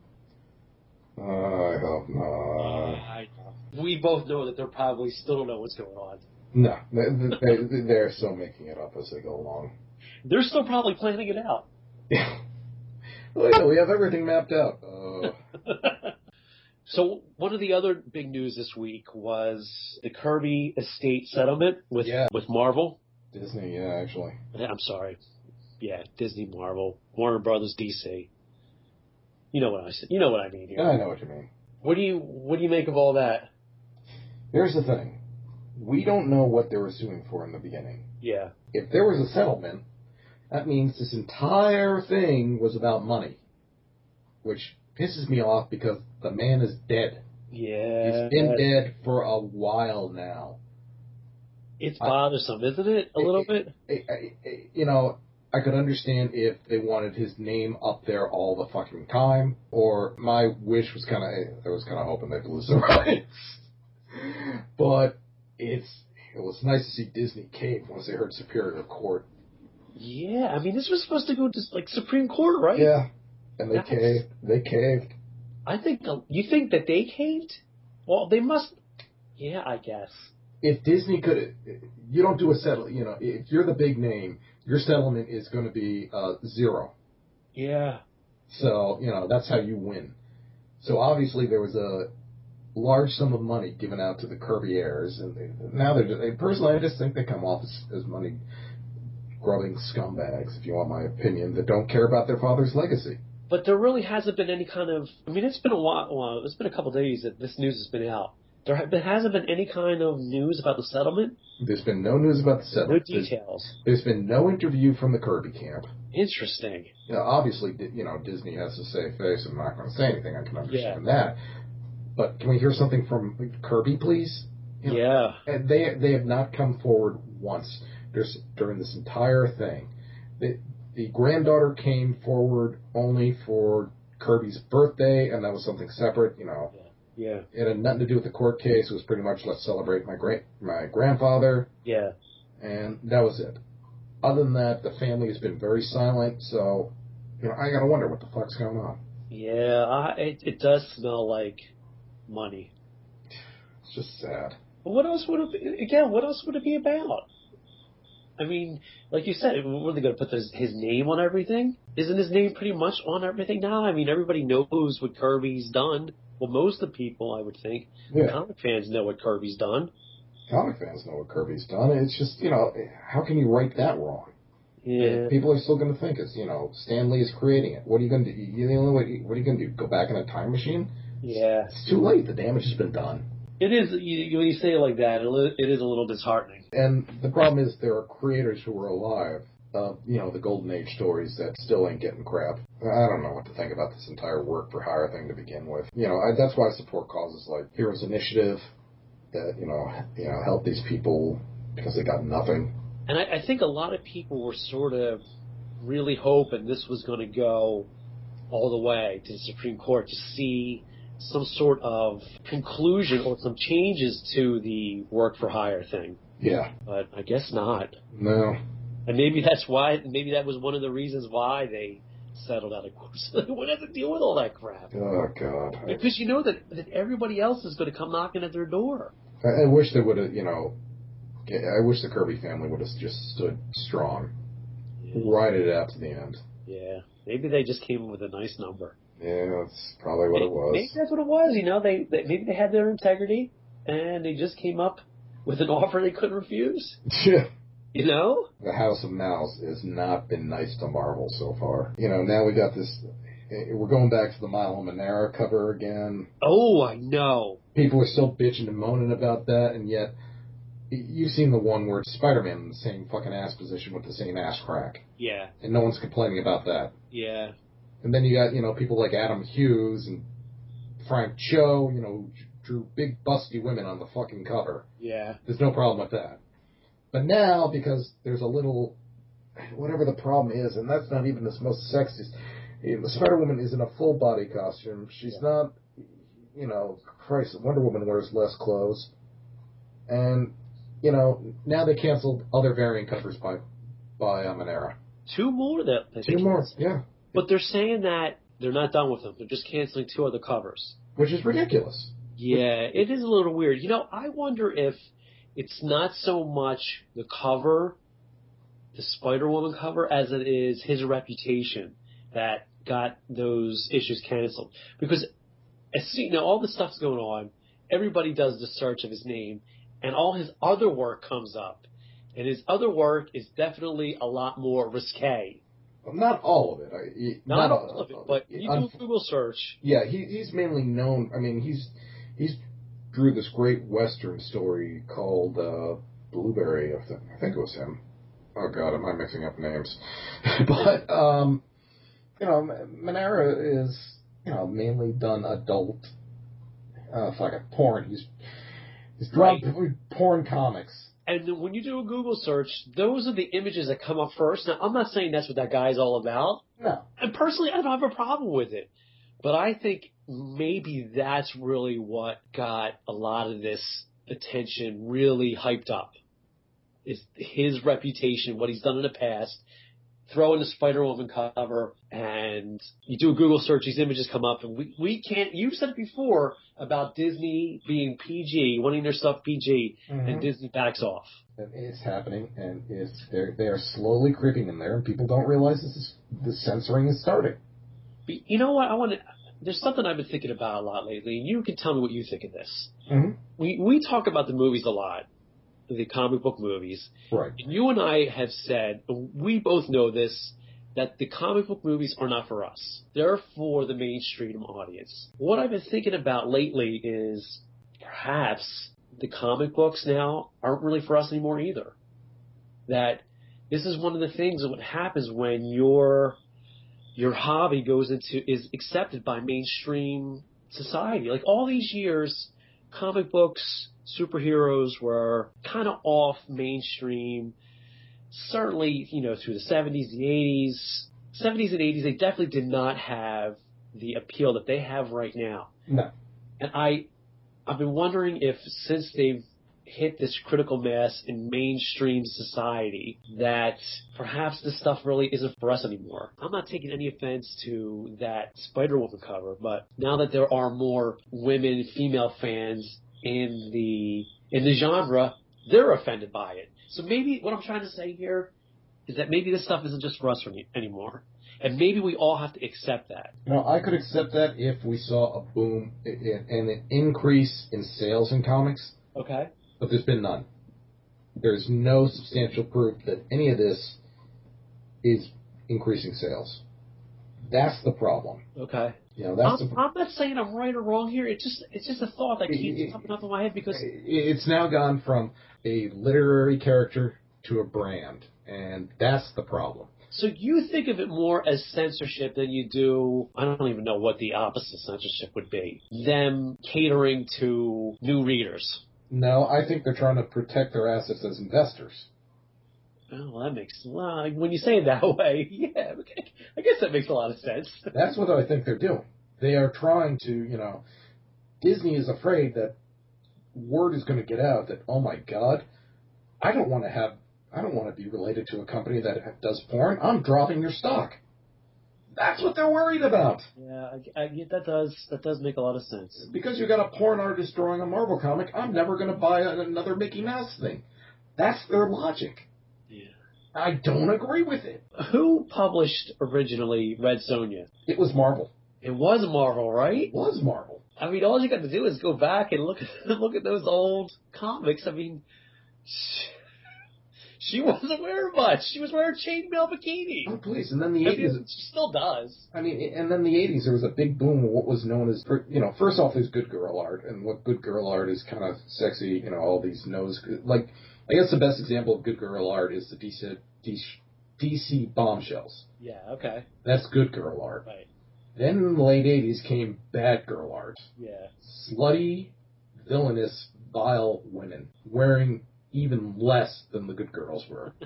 [SPEAKER 2] I hope not.
[SPEAKER 1] We both know that they probably still don't know what's going on.
[SPEAKER 2] No, they're still making it up as they go along.
[SPEAKER 1] They're still probably planning it out.
[SPEAKER 2] Yeah. Well, yeah, we have everything mapped out.
[SPEAKER 1] So one of the other big news this week was the Kirby estate settlement with Marvel.
[SPEAKER 2] Disney, yeah, actually.
[SPEAKER 1] I'm sorry. Yeah, Disney, Marvel, Warner Brothers, DC. You know what I said. You know what I mean here.
[SPEAKER 2] Yeah, I know what you mean.
[SPEAKER 1] What do you make of all that?
[SPEAKER 2] Here's the thing. We don't know what they were suing for in the beginning.
[SPEAKER 1] Yeah.
[SPEAKER 2] If there was a settlement, that means this entire thing was about money. Which pisses me off because the man is dead.
[SPEAKER 1] Yeah.
[SPEAKER 2] He's been dead for a while now.
[SPEAKER 1] It's bothersome, isn't it? A little bit?
[SPEAKER 2] I could understand if they wanted his name up there all the fucking time, or my wish was I was kind of hoping they'd lose the rights. But it was nice to see Disney cave once they heard Superior Court.
[SPEAKER 1] Yeah, I mean, this was supposed to go to, like, Supreme Court, right?
[SPEAKER 2] Yeah, and they caved. They caved.
[SPEAKER 1] I think, you think that they caved? Well, they must, yeah, I guess.
[SPEAKER 2] If Disney could, you don't do a settlement, if you're the big name, your settlement is going to be 0.
[SPEAKER 1] Yeah.
[SPEAKER 2] So, that's how you win. So obviously there was a large sum of money given out to the Kirby heirs, and now personally, I just think they come off as money-grubbing scumbags, if you want my opinion, that don't care about their father's legacy.
[SPEAKER 1] But there really hasn't been any kind of, I mean, it's been a while, it's been a couple of days that this news has been out. There hasn't been any kind of news about the settlement?
[SPEAKER 2] There's been no news about the settlement.
[SPEAKER 1] No details.
[SPEAKER 2] There's been no interview from the Kirby camp.
[SPEAKER 1] Interesting.
[SPEAKER 2] Obviously, Disney has to save face. I'm not going to say anything. I can understand that. But can we hear something from Kirby, please?
[SPEAKER 1] Yeah.
[SPEAKER 2] And they have not come forward once during this entire thing. The granddaughter came forward only for Kirby's birthday, and that was something separate,
[SPEAKER 1] Yeah.
[SPEAKER 2] It had nothing to do with the court case. It was pretty much, let's celebrate my grandfather.
[SPEAKER 1] Yeah.
[SPEAKER 2] And that was it. Other than that, the family has been very silent, so, I gotta wonder what the fuck's going on.
[SPEAKER 1] Yeah, it does smell like money.
[SPEAKER 2] It's just sad.
[SPEAKER 1] But what else would it be about? I mean, like you said, what are they going to put his name on everything? Isn't his name pretty much on everything now? I mean, everybody knows what Kirby's done. Well, most of the people, I would think, comic fans know what Kirby's done.
[SPEAKER 2] Comic fans know what Kirby's done. It's just, how can you write that wrong?
[SPEAKER 1] Yeah.
[SPEAKER 2] People are still going to think it's, Stan Lee is creating it. What are you going to do? What are you going to do? Go back in a time machine?
[SPEAKER 1] Yeah.
[SPEAKER 2] It's too late. The damage has been done.
[SPEAKER 1] It is, when you say it like that, it is a little disheartening.
[SPEAKER 2] And the problem is there are creators who are alive, the Golden Age stories that still ain't getting crap. I don't know what to think about this entire work for hire thing to begin with. That's why I support causes like Heroes Initiative that, help these people because they got nothing.
[SPEAKER 1] And I think a lot of people were sort of really hoping this was going to go all the way to the Supreme Court to see some sort of conclusion or some changes to the work for hire thing.
[SPEAKER 2] Yeah.
[SPEAKER 1] But I guess not.
[SPEAKER 2] No.
[SPEAKER 1] And maybe that was one of the reasons why they settled out of court. So they wouldn't have to deal with all that crap.
[SPEAKER 2] Oh, God.
[SPEAKER 1] Because that everybody else is going to come knocking at their door.
[SPEAKER 2] I wish they would have, I wish the Kirby family would have just stood strong. Yeah. Ride it out to the end.
[SPEAKER 1] Yeah. Maybe they just came up with a nice number.
[SPEAKER 2] Yeah, that's probably what it was.
[SPEAKER 1] Maybe that's what it was. Maybe they had their integrity, and they just came up with an offer they couldn't refuse.
[SPEAKER 2] Yeah.
[SPEAKER 1] You know?
[SPEAKER 2] The House of Mouse has not been nice to Marvel so far. You know, now we got this. We're going back to the Milo Manara cover again.
[SPEAKER 1] Oh, I know.
[SPEAKER 2] People are still bitching and moaning about that, and yet you've seen the one where it's Spider-Man in the same fucking ass position with the same ass crack.
[SPEAKER 1] Yeah.
[SPEAKER 2] And no one's complaining about that.
[SPEAKER 1] Yeah.
[SPEAKER 2] And then you got, you know, people like Adam Hughes and Frank Cho, you know, who drew big busty women on the fucking cover.
[SPEAKER 1] Yeah.
[SPEAKER 2] There's no problem with that. But now, because there's a little, whatever the problem is, and that's not even the most sexist, the Spider-Woman is in a full body costume. She's not, you know, Christ, Wonder Woman wears less clothes. And, you know, now they canceled other variant covers by Manara.
[SPEAKER 1] Two more that
[SPEAKER 2] Two more, yeah.
[SPEAKER 1] But they're saying that they're not done with them. They're just canceling 2 other covers.
[SPEAKER 2] Which is ridiculous.
[SPEAKER 1] Yeah, it is a little weird. You know, I wonder if it's not so much the cover, the Spider-Woman cover, as it is his reputation that got those issues canceled. Because, you know, all this stuff's going on. Everybody does the search of his name, and all his other work comes up. And his other work is definitely a lot more risque.
[SPEAKER 2] Well, not all of it.
[SPEAKER 1] Not all of it, but you do a Google search.
[SPEAKER 2] Yeah, he's mainly known. I mean, he's drew this great Western story called Blueberry. I think it was him. Oh God, am I mixing up names? But you know, Manara is, you know, mainly done adult fucking porn. He's drawn porn comics.
[SPEAKER 1] And when you do a Google search, those are the images that come up first. Now, I'm not saying that's what that guy's all about.
[SPEAKER 2] No.
[SPEAKER 1] And personally, I don't have a problem with it. But I think maybe that's really what got a lot of this attention really hyped up. Is his reputation, what he's done in the past. Throw in the Spider-Woman cover, and you do a Google search, these images come up, and we can't, you've said it before about Disney being PG, wanting their stuff PG, and Disney backs off.
[SPEAKER 2] It's happening, and they are slowly creeping in there, and people don't realize the censoring is starting.
[SPEAKER 1] But you know what, there's something I've been thinking about a lot lately, and you can tell me what you think of this.
[SPEAKER 2] Mm-hmm.
[SPEAKER 1] We talk about the movies a lot. The comic book movies.
[SPEAKER 2] Right.
[SPEAKER 1] And you and I have said, we both know this, that the comic book movies are not for us. They're for the mainstream audience. What I've been thinking about lately is perhaps the comic books now aren't really for us anymore either. That this is one of the things that what happens when your hobby is accepted by mainstream society. Like all these years, comic books, superheroes were kind of off mainstream. Certainly, you know, through the 70s, the 80s. 70s and 80s, they definitely did not have the appeal that they have right now.
[SPEAKER 2] No.
[SPEAKER 1] And I've been wondering if since they've hit this critical mass in mainstream society that perhaps this stuff really isn't for us anymore. I'm not taking any offense to that Spider-Woman cover, but now that there are more women, female fans in the genre, they're offended by it. So maybe what I'm trying to say here is that maybe this stuff isn't just for us anymore. And maybe we all have to accept that.
[SPEAKER 2] You know, I could accept that if we saw a boom and an increase in sales in comics.
[SPEAKER 1] Okay.
[SPEAKER 2] But there's been none. There's no substantial proof that any of this is increasing sales. That's the problem.
[SPEAKER 1] Okay.
[SPEAKER 2] You know, that's
[SPEAKER 1] I'm not saying I'm right or wrong here. It's just a thought that keeps popping up in my head because
[SPEAKER 2] it's now gone from a literary character to a brand, and that's the problem.
[SPEAKER 1] So you think of it more as censorship than you do, I don't even know what the opposite censorship would be, them catering to new readers.
[SPEAKER 2] No, I think they're trying to protect their assets as investors.
[SPEAKER 1] Oh, well, that makes, well, when you say it that way, yeah, okay. I guess that makes a lot of sense.
[SPEAKER 2] That's what I think they're doing. They are trying to, you know, Disney is afraid that word is going to get out that, oh my God, I don't want to be related to a company that does porn. I'm dropping your stock. That's what they're worried about.
[SPEAKER 1] Yeah, that does make a lot of sense.
[SPEAKER 2] Because you got a porn artist drawing a Marvel comic, I'm never going to buy another Mickey Mouse thing. That's their logic.
[SPEAKER 1] Yeah.
[SPEAKER 2] I don't agree with it.
[SPEAKER 1] Who published originally Red Sonja?
[SPEAKER 2] It was Marvel.
[SPEAKER 1] It was Marvel, right?
[SPEAKER 2] It was Marvel.
[SPEAKER 1] I mean, all you got to do is go back and look at those old comics. I mean, she wasn't wearing much. She was wearing chainmail bikini.
[SPEAKER 2] Oh, please. And then the 80s...
[SPEAKER 1] She still does.
[SPEAKER 2] I mean, and then the 80s, there was a big boom of what was known as, first off, there's good girl art, and what good girl art is kind of sexy, all these like, I guess the best example of good girl art is the DC Bombshells.
[SPEAKER 1] Yeah, okay.
[SPEAKER 2] That's good girl art.
[SPEAKER 1] Right.
[SPEAKER 2] Then in the late 80s came bad girl art.
[SPEAKER 1] Yeah.
[SPEAKER 2] Slutty, villainous, vile women wearing even less than the good girls were.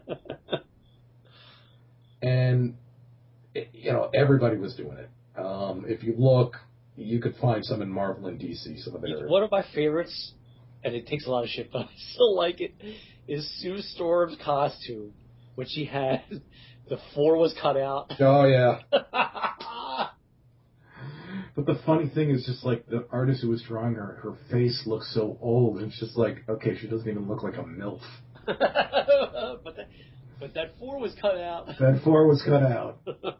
[SPEAKER 2] And, everybody was doing it. If you look, you could find some in Marvel and DC. Some of their...
[SPEAKER 1] One of my favorites, and it takes a lot of shit, but I still like it, is Sue Storm's costume, when she had the 4 was cut out.
[SPEAKER 2] Oh, yeah. But the funny thing is just like the artist who was drawing her face looks so old, and it's just like, okay, she doesn't even look like a MILF.
[SPEAKER 1] But that 4 was cut out.
[SPEAKER 2] That 4 was cut out.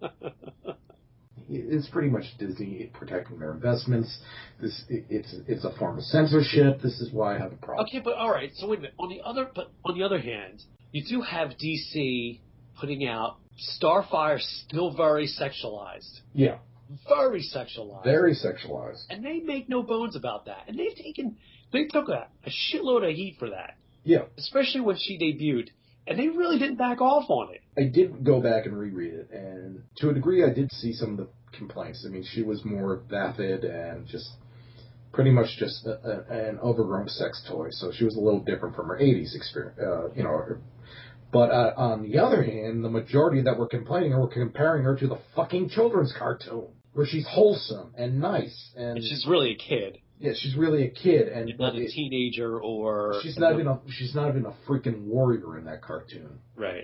[SPEAKER 2] It's pretty much Disney protecting their investments. It's a form of censorship. This is why I have a problem.
[SPEAKER 1] Okay, but all right. So wait a minute. On the other hand, you do have DC putting out Starfire, still very sexualized.
[SPEAKER 2] Yeah.
[SPEAKER 1] Very sexualized.
[SPEAKER 2] Very sexualized.
[SPEAKER 1] And they make no bones about that. And they took a shitload of heat for that.
[SPEAKER 2] Yeah.
[SPEAKER 1] Especially when she debuted. And they really didn't back off on it.
[SPEAKER 2] I did go back and reread it, and to a degree I did see some of the complaints. I mean, she was more vapid and just pretty much just an overgrown sex toy, so she was a little different from her 80s experience, But on the other hand, the majority that were complaining were comparing her to the fucking children's cartoon, where she's wholesome and nice. And
[SPEAKER 1] she's really a kid.
[SPEAKER 2] Yeah, she's really a kid, and
[SPEAKER 1] not a teenager or...
[SPEAKER 2] She's not even a freaking warrior in that cartoon.
[SPEAKER 1] Right.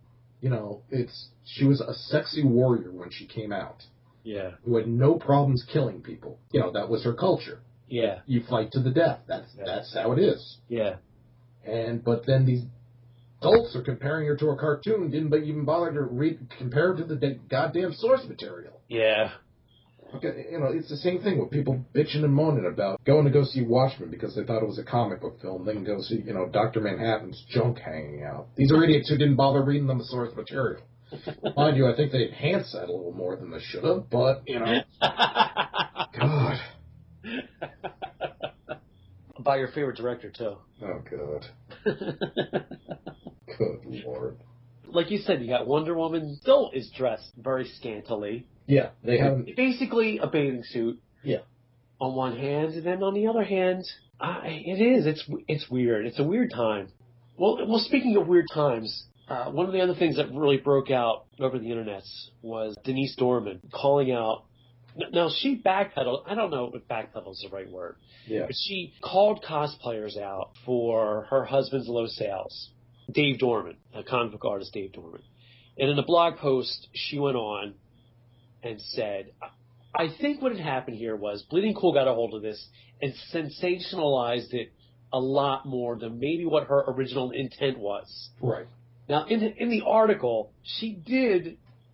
[SPEAKER 2] She was a sexy warrior when she came out.
[SPEAKER 1] Yeah.
[SPEAKER 2] Who had no problems killing people. That was her culture.
[SPEAKER 1] Yeah.
[SPEAKER 2] You fight to the death. That's how it is.
[SPEAKER 1] Yeah.
[SPEAKER 2] But then these adults are comparing her to a cartoon, didn't even bother to compare her to the goddamn source material.
[SPEAKER 1] Yeah.
[SPEAKER 2] Okay, it's the same thing with people bitching and moaning about going to go see Watchmen because they thought it was a comic book film, then go see, Dr. Manhattan's junk hanging out. These are idiots who didn't bother reading the source material. Mind you, I think they enhanced that a little more than they should have, but, God.
[SPEAKER 1] By your favorite director, too.
[SPEAKER 2] Oh, God. Good Lord.
[SPEAKER 1] Like you said, you got Wonder Woman still is dressed very scantily.
[SPEAKER 2] Yeah, they haven't...
[SPEAKER 1] Basically a bathing suit.
[SPEAKER 2] Yeah.
[SPEAKER 1] On one hand, and then on the other hand, it's weird. It's a weird time. Well, speaking of weird times, one of the other things that really broke out over the internet was Denise Dorman calling out... Now, she backpedaled. I don't know if backpedal is the right word.
[SPEAKER 2] Yeah.
[SPEAKER 1] But she called cosplayers out for her husband's low sales. Dave Dorman, a comic book artist, Dave Dorman. And in a blog post, she went on and said, I think what had happened here was Bleeding Cool got a hold of this and sensationalized it a lot more than maybe what her original intent was.
[SPEAKER 2] Right.
[SPEAKER 1] Now, in the article, she did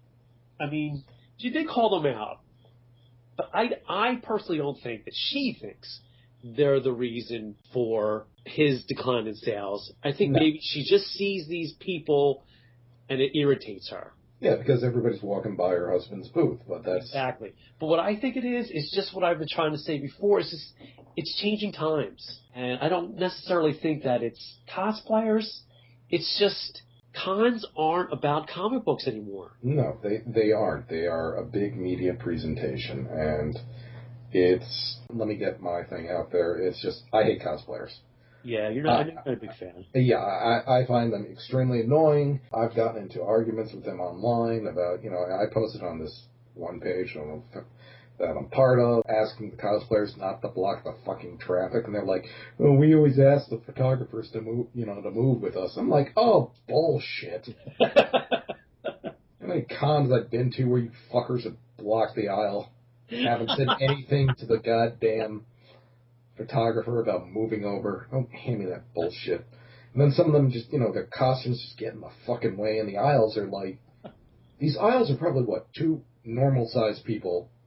[SPEAKER 1] call them out. But I personally don't think that she thinks they're the reason for his decline in sales. I think maybe she just sees these people and it irritates her.
[SPEAKER 2] Yeah, because everybody's walking by her husband's booth, but that's...
[SPEAKER 1] Exactly. But what I think it is just what I've been trying to say before. It's changing times. And I don't necessarily think that it's cosplayers. It's just cons aren't about comic books anymore.
[SPEAKER 2] No, they aren't. They are a big media presentation, and it's... Let me get my thing out there. It's just, I hate cosplayers.
[SPEAKER 1] Yeah, you're not a big fan.
[SPEAKER 2] Yeah, I find them extremely annoying. I've gotten into arguments with them online about, I posted on this one page that I'm part of, asking the cosplayers not to block the fucking traffic, and they're like, well, we always ask the photographers to move, to move with us. I'm like, oh, bullshit. How many cons I've been to where you fuckers have blocked the aisle, haven't said anything to the goddamn photographer about moving over. Don't hand me that bullshit. And then some of them just, their costumes just get in the fucking way, and the aisles are like, these aisles are probably, 2 normal-sized people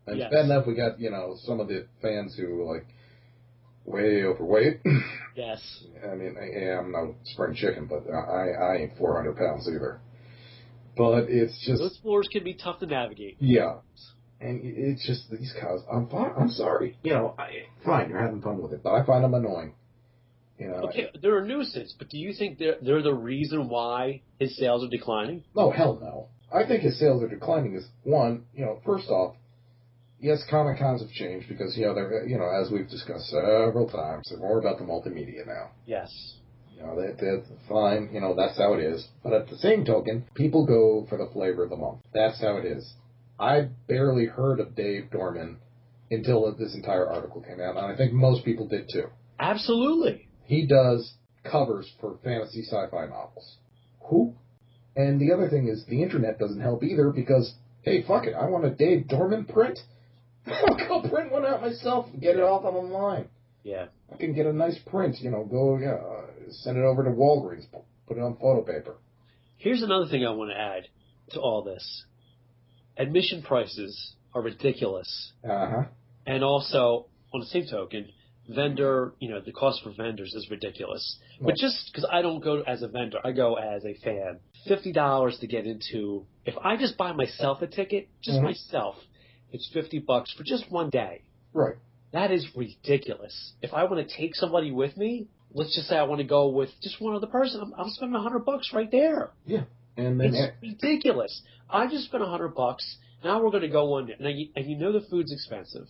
[SPEAKER 2] And
[SPEAKER 1] Yes.
[SPEAKER 2] it's bad enough we got, some of the fans who are, like, way overweight.
[SPEAKER 1] Yes.
[SPEAKER 2] I mean, I'm no spring chicken, but I ain't 400 pounds either. But it's just...
[SPEAKER 1] Those floors can be tough to navigate.
[SPEAKER 2] Yeah. And it's just these cows. I'm sorry. Fine, you're having fun with it, but I find them annoying.
[SPEAKER 1] Okay, they're a nuisance, but do you think they're the reason why his sales are declining?
[SPEAKER 2] Oh, hell no. I think his sales are declining is, one, first off, yes, Comic-Cons have changed because, they're, as we've discussed several times, they're more about the multimedia now.
[SPEAKER 1] Yes.
[SPEAKER 2] That's fine, that's how it is. But at the same token, people go for the flavor of the month. That's how it is. I barely heard of Dave Dorman until this entire article came out, and I think most people did too.
[SPEAKER 1] Absolutely.
[SPEAKER 2] He does covers for fantasy sci-fi novels. Who? And the other thing is, the internet doesn't help either because, hey, fuck it, I want a Dave Dorman print. I'll go print one out myself and get it off online.
[SPEAKER 1] Yeah.
[SPEAKER 2] I can get a nice print, send it over to Walgreens, put it on photo paper.
[SPEAKER 1] Here's another thing I want to add to all this. Admission prices are ridiculous.
[SPEAKER 2] Uh-huh.
[SPEAKER 1] And also, on the same token, the cost for vendors is ridiculous. But just because I don't go as a vendor, I go as a fan. $50 to get into, if I just buy myself a ticket, just myself, it's $50 for just one day.
[SPEAKER 2] Right.
[SPEAKER 1] That is ridiculous. If I want to take somebody with me, let's just say I want to go with just one other person, I'm spending $100 right there.
[SPEAKER 2] Yeah. And then
[SPEAKER 1] it's ridiculous. I just spent $100. Now we're going to go one day. Now, the food's expensive.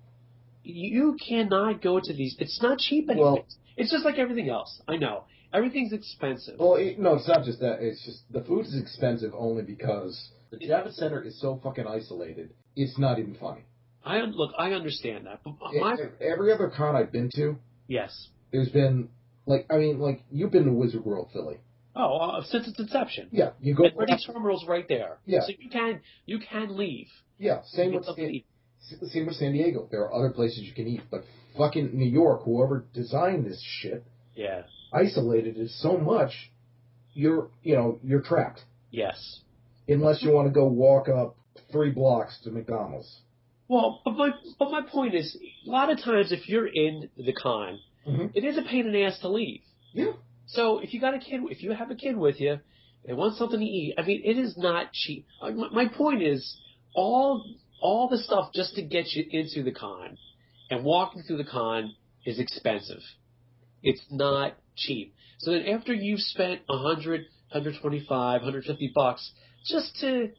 [SPEAKER 1] You cannot go to these. It's not cheap anymore.
[SPEAKER 2] Well,
[SPEAKER 1] it's just like everything else. I know. Everything's expensive.
[SPEAKER 2] Well, no, it's not just that. It's just the food is expensive only because the Javits Center is so fucking isolated. It's not even funny.
[SPEAKER 1] I understand that. But
[SPEAKER 2] every other con I've been to,
[SPEAKER 1] yes,
[SPEAKER 2] there's been you've been to Wizard World Philly.
[SPEAKER 1] Oh, since its inception.
[SPEAKER 2] Yeah, you go.
[SPEAKER 1] And Ready Terminal's right there.
[SPEAKER 2] Yeah,
[SPEAKER 1] so you can leave.
[SPEAKER 2] Yeah, same with San Diego. There are other places you can eat, but fucking New York, whoever designed this shit, isolated it so much, you're trapped.
[SPEAKER 1] Yes.
[SPEAKER 2] Unless you want to go walk up 3 blocks to McDonald's.
[SPEAKER 1] Well, but my point is, a lot of times if you're in the con, it is a pain in the ass to leave.
[SPEAKER 2] Yeah.
[SPEAKER 1] So if you have a kid with you, they want something to eat. I mean, it is not cheap. My point is, all the stuff just to get you into the con and walking through the con is expensive. It's not cheap. So then after you've spent $100, $125, $150 just to,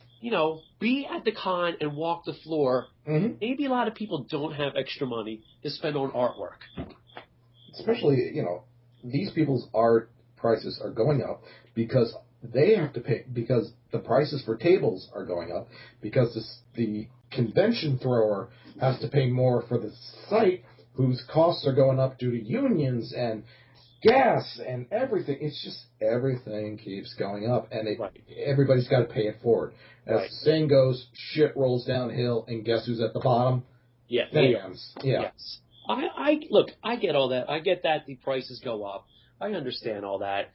[SPEAKER 1] be at the con and walk the floor, maybe a lot of people don't have extra money to spend on artwork.
[SPEAKER 2] Especially, these people's art prices are going up because they have to pay, because the prices for tables are going up, because the convention thrower has to pay more for the site, whose costs are going up due to unions and gas and everything. It's just everything keeps going up, and everybody's got to pay it forward. As the saying goes, shit rolls downhill, and guess who's at the bottom?
[SPEAKER 1] Yeah,
[SPEAKER 2] fans. Yeah.
[SPEAKER 1] Yes. I get all that. I get that the prices go up. I understand all that.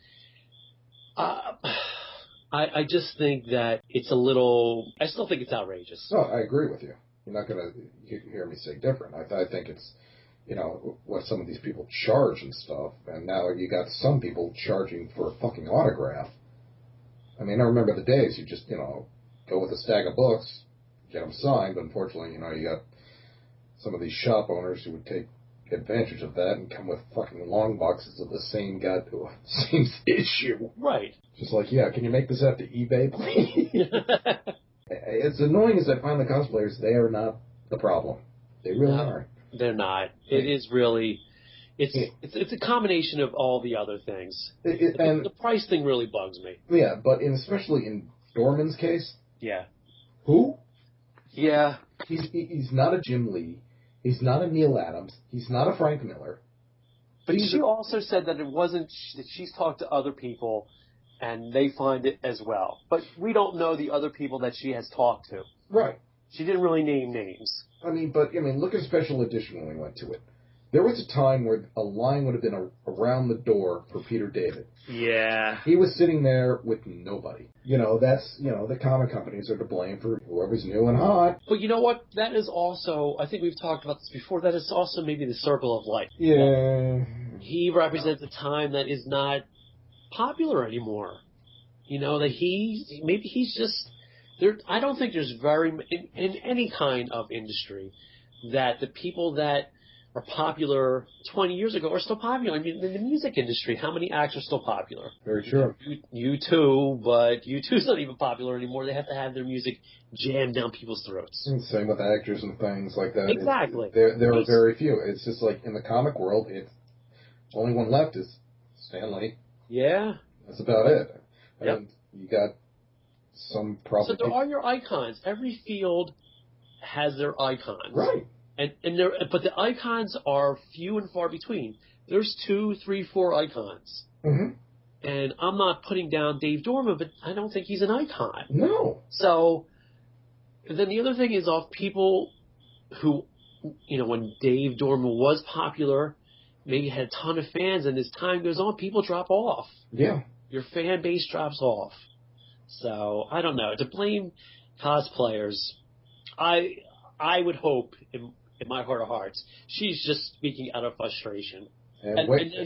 [SPEAKER 1] I just think that it's a little. I still think it's outrageous.
[SPEAKER 2] No, I agree with you. You're not going to hear me say different. I think it's, what some of these people charge and stuff, and now you got some people charging for a fucking autograph. I mean, I remember the days you just, go with a stack of books, get them signed, but unfortunately, you got some of these shop owners who would take advantage of that and come with fucking long boxes of the same issue.
[SPEAKER 1] Right.
[SPEAKER 2] Just like, can you make this out to eBay, please? As annoying as I find the cosplayers, they are not the problem. They really aren't.
[SPEAKER 1] They're not. It is really. It's a combination of all the other things. And the price thing really bugs me.
[SPEAKER 2] Yeah, but especially in Dorman's case.
[SPEAKER 1] Yeah.
[SPEAKER 2] Who?
[SPEAKER 1] Yeah.
[SPEAKER 2] He's not a Jim Lee. He's not a Neil Adams. He's not a Frank Miller.
[SPEAKER 1] But she also said that it wasn't that she's talked to other people and they find it as well. But we don't know the other people that she has talked to.
[SPEAKER 2] Right.
[SPEAKER 1] She didn't really name names.
[SPEAKER 2] Look at Special Edition when we went to it. There was a time where a line would have been around the door for Peter David.
[SPEAKER 1] Yeah.
[SPEAKER 2] He was sitting there with nobody. That's, the comic companies are to blame for whoever's new and hot.
[SPEAKER 1] But you know what? That is also, I think we've talked about this before, that is also maybe the circle of life.
[SPEAKER 2] Yeah.
[SPEAKER 1] He represents a time that is not popular anymore. That maybe he's just, there. I don't think there's in any kind of industry that the people that are popular 20 years ago are still popular. I mean, in the music industry, how many acts are still popular?
[SPEAKER 2] Very true.
[SPEAKER 1] U2, but U2's not even popular anymore. They have to have their music jammed down people's throats.
[SPEAKER 2] And same with actors and things like that.
[SPEAKER 1] Exactly.
[SPEAKER 2] There are very few. It's just like in the comic world, only one left is Stan Lee.
[SPEAKER 1] Yeah.
[SPEAKER 2] That's about it.
[SPEAKER 1] Yep.
[SPEAKER 2] And you got some probably.
[SPEAKER 1] So there are your icons. Every field has their icons.
[SPEAKER 2] Right.
[SPEAKER 1] But the icons are few and far between. There's 2, 3, 4 icons.
[SPEAKER 2] Mm-hmm.
[SPEAKER 1] And I'm not putting down Dave Dorman, but I don't think he's an icon.
[SPEAKER 2] No.
[SPEAKER 1] So then the other thing is of people who, when Dave Dorman was popular, maybe had a ton of fans, and as time goes on, people drop off.
[SPEAKER 2] Yeah.
[SPEAKER 1] Your fan base drops off. So I don't know. To blame cosplayers, I would hope in my heart of hearts, she's just speaking out of frustration. And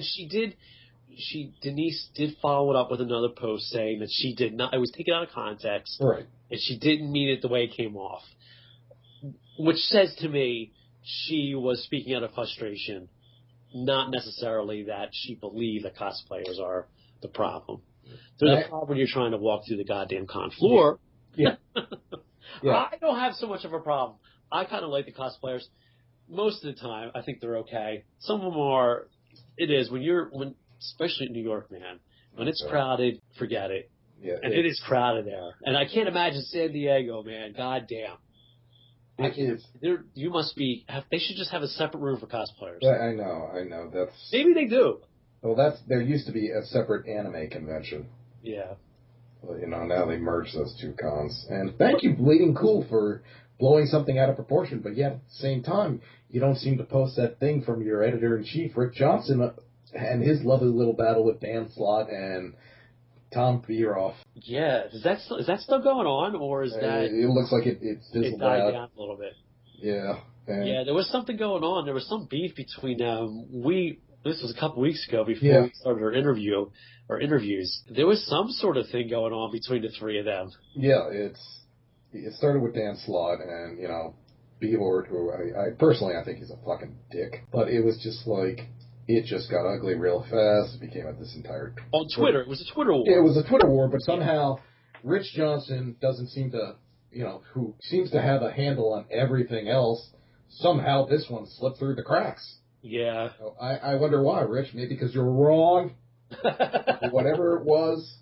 [SPEAKER 1] Denise did follow it up with another post saying that she did not, it was taken out of context.
[SPEAKER 2] Right.
[SPEAKER 1] And she didn't mean it the way it came off. Which says to me, she was speaking out of frustration, not necessarily that she believed that cosplayers are the problem. They're the problem when you're trying to walk through the goddamn con floor.
[SPEAKER 2] Yeah. Yeah.
[SPEAKER 1] I don't have so much of a problem. I kind of like the cosplayers. Most of the time, I think they're okay. Some of them are. It is especially in New York, man. When it's crowded, forget it.
[SPEAKER 2] Yeah.
[SPEAKER 1] And it is crowded there. And I can't imagine San Diego, man. God damn. You must be. They should just have a separate room for cosplayers.
[SPEAKER 2] Yeah, I know.
[SPEAKER 1] Maybe they do.
[SPEAKER 2] Well, there used to be a separate anime convention.
[SPEAKER 1] Yeah.
[SPEAKER 2] Well, now they merged those two cons. And thank you, Bleeding Cool, for blowing something out of proportion. But yet, at the same time, you don't seem to post that thing from your editor-in-chief, Rick Johnson, and his lovely little battle with Dan Slott and Tom Bieroff.
[SPEAKER 1] Yeah. Is that still going on, or is that...
[SPEAKER 2] It looks like it's
[SPEAKER 1] fizzled out. Down a little bit.
[SPEAKER 2] Yeah.
[SPEAKER 1] Yeah, there was something going on. There was some beef between them. This was a couple weeks ago before we started our interviews. There was some sort of thing going on between the three of them.
[SPEAKER 2] Yeah, it started with Dan Slott and, Beelord, who I personally, I think he's a fucking dick. But it was just like, it just got ugly real fast. It became this entire...
[SPEAKER 1] On Twitter. It was a Twitter war.
[SPEAKER 2] Yeah, it was a Twitter war, but somehow Rich Johnson doesn't seem to, who seems to have a handle on everything else, somehow this one slipped through the cracks.
[SPEAKER 1] Yeah.
[SPEAKER 2] So I wonder why, Rich. Maybe because you're wrong. Whatever it was.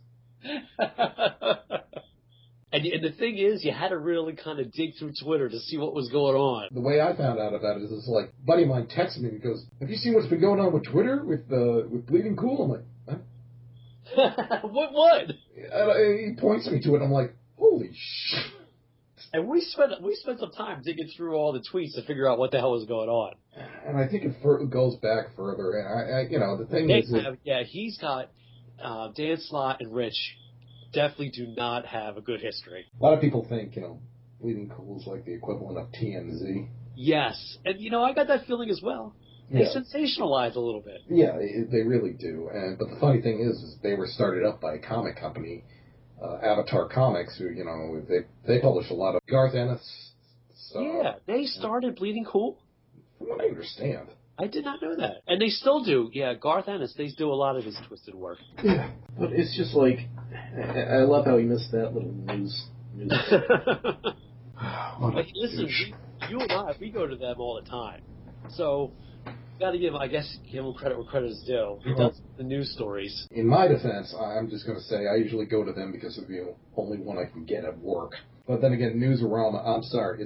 [SPEAKER 1] And the thing is, you had to really kind of dig through Twitter to see what was going on.
[SPEAKER 2] The way I found out about it is like, a buddy of mine texted me and goes, "Have you seen what's been going on with Twitter with Bleeding Cool?" I'm like,
[SPEAKER 1] huh? What?
[SPEAKER 2] And he points me to it, and I'm like, holy shit.
[SPEAKER 1] And we spent some time digging through all the tweets to figure out what the hell was going on.
[SPEAKER 2] And I think it goes back further. And the thing is,
[SPEAKER 1] he's got Dan Slott and Rich definitely do not have a good history.
[SPEAKER 2] A lot of people think Bleeding Cool is like the equivalent of TMZ.
[SPEAKER 1] Yes, and I got that feeling as well. They sensationalize a little bit.
[SPEAKER 2] Yeah, they really do. But the funny thing is they were started up by a comic company. Avatar Comics, who, they publish a lot of Garth Ennis stuff.
[SPEAKER 1] Yeah, they started Bleeding Cool.
[SPEAKER 2] From what I understand.
[SPEAKER 1] I did not know that. And they still do. Yeah, Garth Ennis, they do a lot of his twisted work.
[SPEAKER 2] Yeah, but it's just like, I love how he missed that little news.
[SPEAKER 1] Listen, you and I, we go to them all the time. So... Got to give him credit where credit is due. He does the news stories.
[SPEAKER 2] In my defense, I'm just going to say I usually go to them because of the only one I can get at work. But then again, Newsarama, I'm sorry,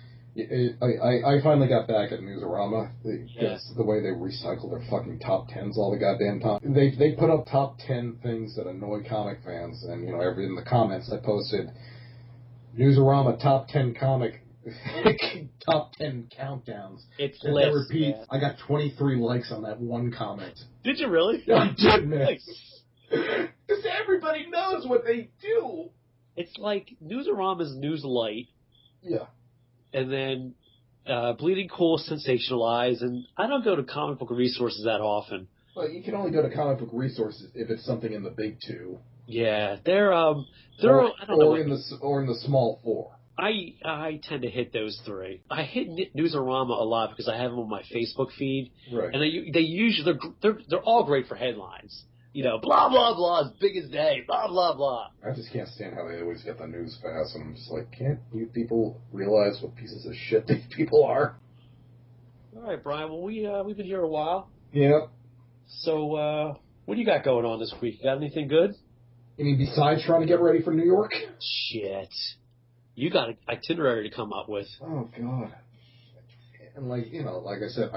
[SPEAKER 2] I finally got back at Newsarama. It's the way they recycle their fucking top 10s all the goddamn time. They put up top 10 things that annoy comic fans, and in the comments I posted Newsarama top 10 comic Top 10 countdowns.
[SPEAKER 1] It's
[SPEAKER 2] That
[SPEAKER 1] lit.
[SPEAKER 2] repeats.
[SPEAKER 1] Man.
[SPEAKER 2] I got 23 likes on that one comment.
[SPEAKER 1] Did you really?
[SPEAKER 2] I did, man.
[SPEAKER 1] Nice.
[SPEAKER 2] Because everybody knows what they do.
[SPEAKER 1] It's like Newsarama's News Light,
[SPEAKER 2] Yeah.
[SPEAKER 1] and then Bleeding Cool sensationalized, and I don't go to comic book resources that often.
[SPEAKER 2] Well, you can only go to comic book resources if it's something in the big two.
[SPEAKER 1] Yeah, they're I don't know.
[SPEAKER 2] In the small four.
[SPEAKER 1] I tend to hit those three. I hit Newsarama a lot because I have them on my Facebook feed,
[SPEAKER 2] Right.
[SPEAKER 1] and they usually they're all great for headlines. You know, blah blah blah, as big as day, blah blah blah.
[SPEAKER 2] I just can't stand how they always get the news fast, and I'm just like, can't you people realize what pieces of shit these people are?
[SPEAKER 1] All right, Brian. Well, we've been here a while.
[SPEAKER 2] Yep.
[SPEAKER 1] So what do you got going on this week? You got anything good?
[SPEAKER 2] I mean, besides trying to get ready for New York?
[SPEAKER 1] Shit. You got an itinerary to come up with.
[SPEAKER 2] Oh, God. And, like I said,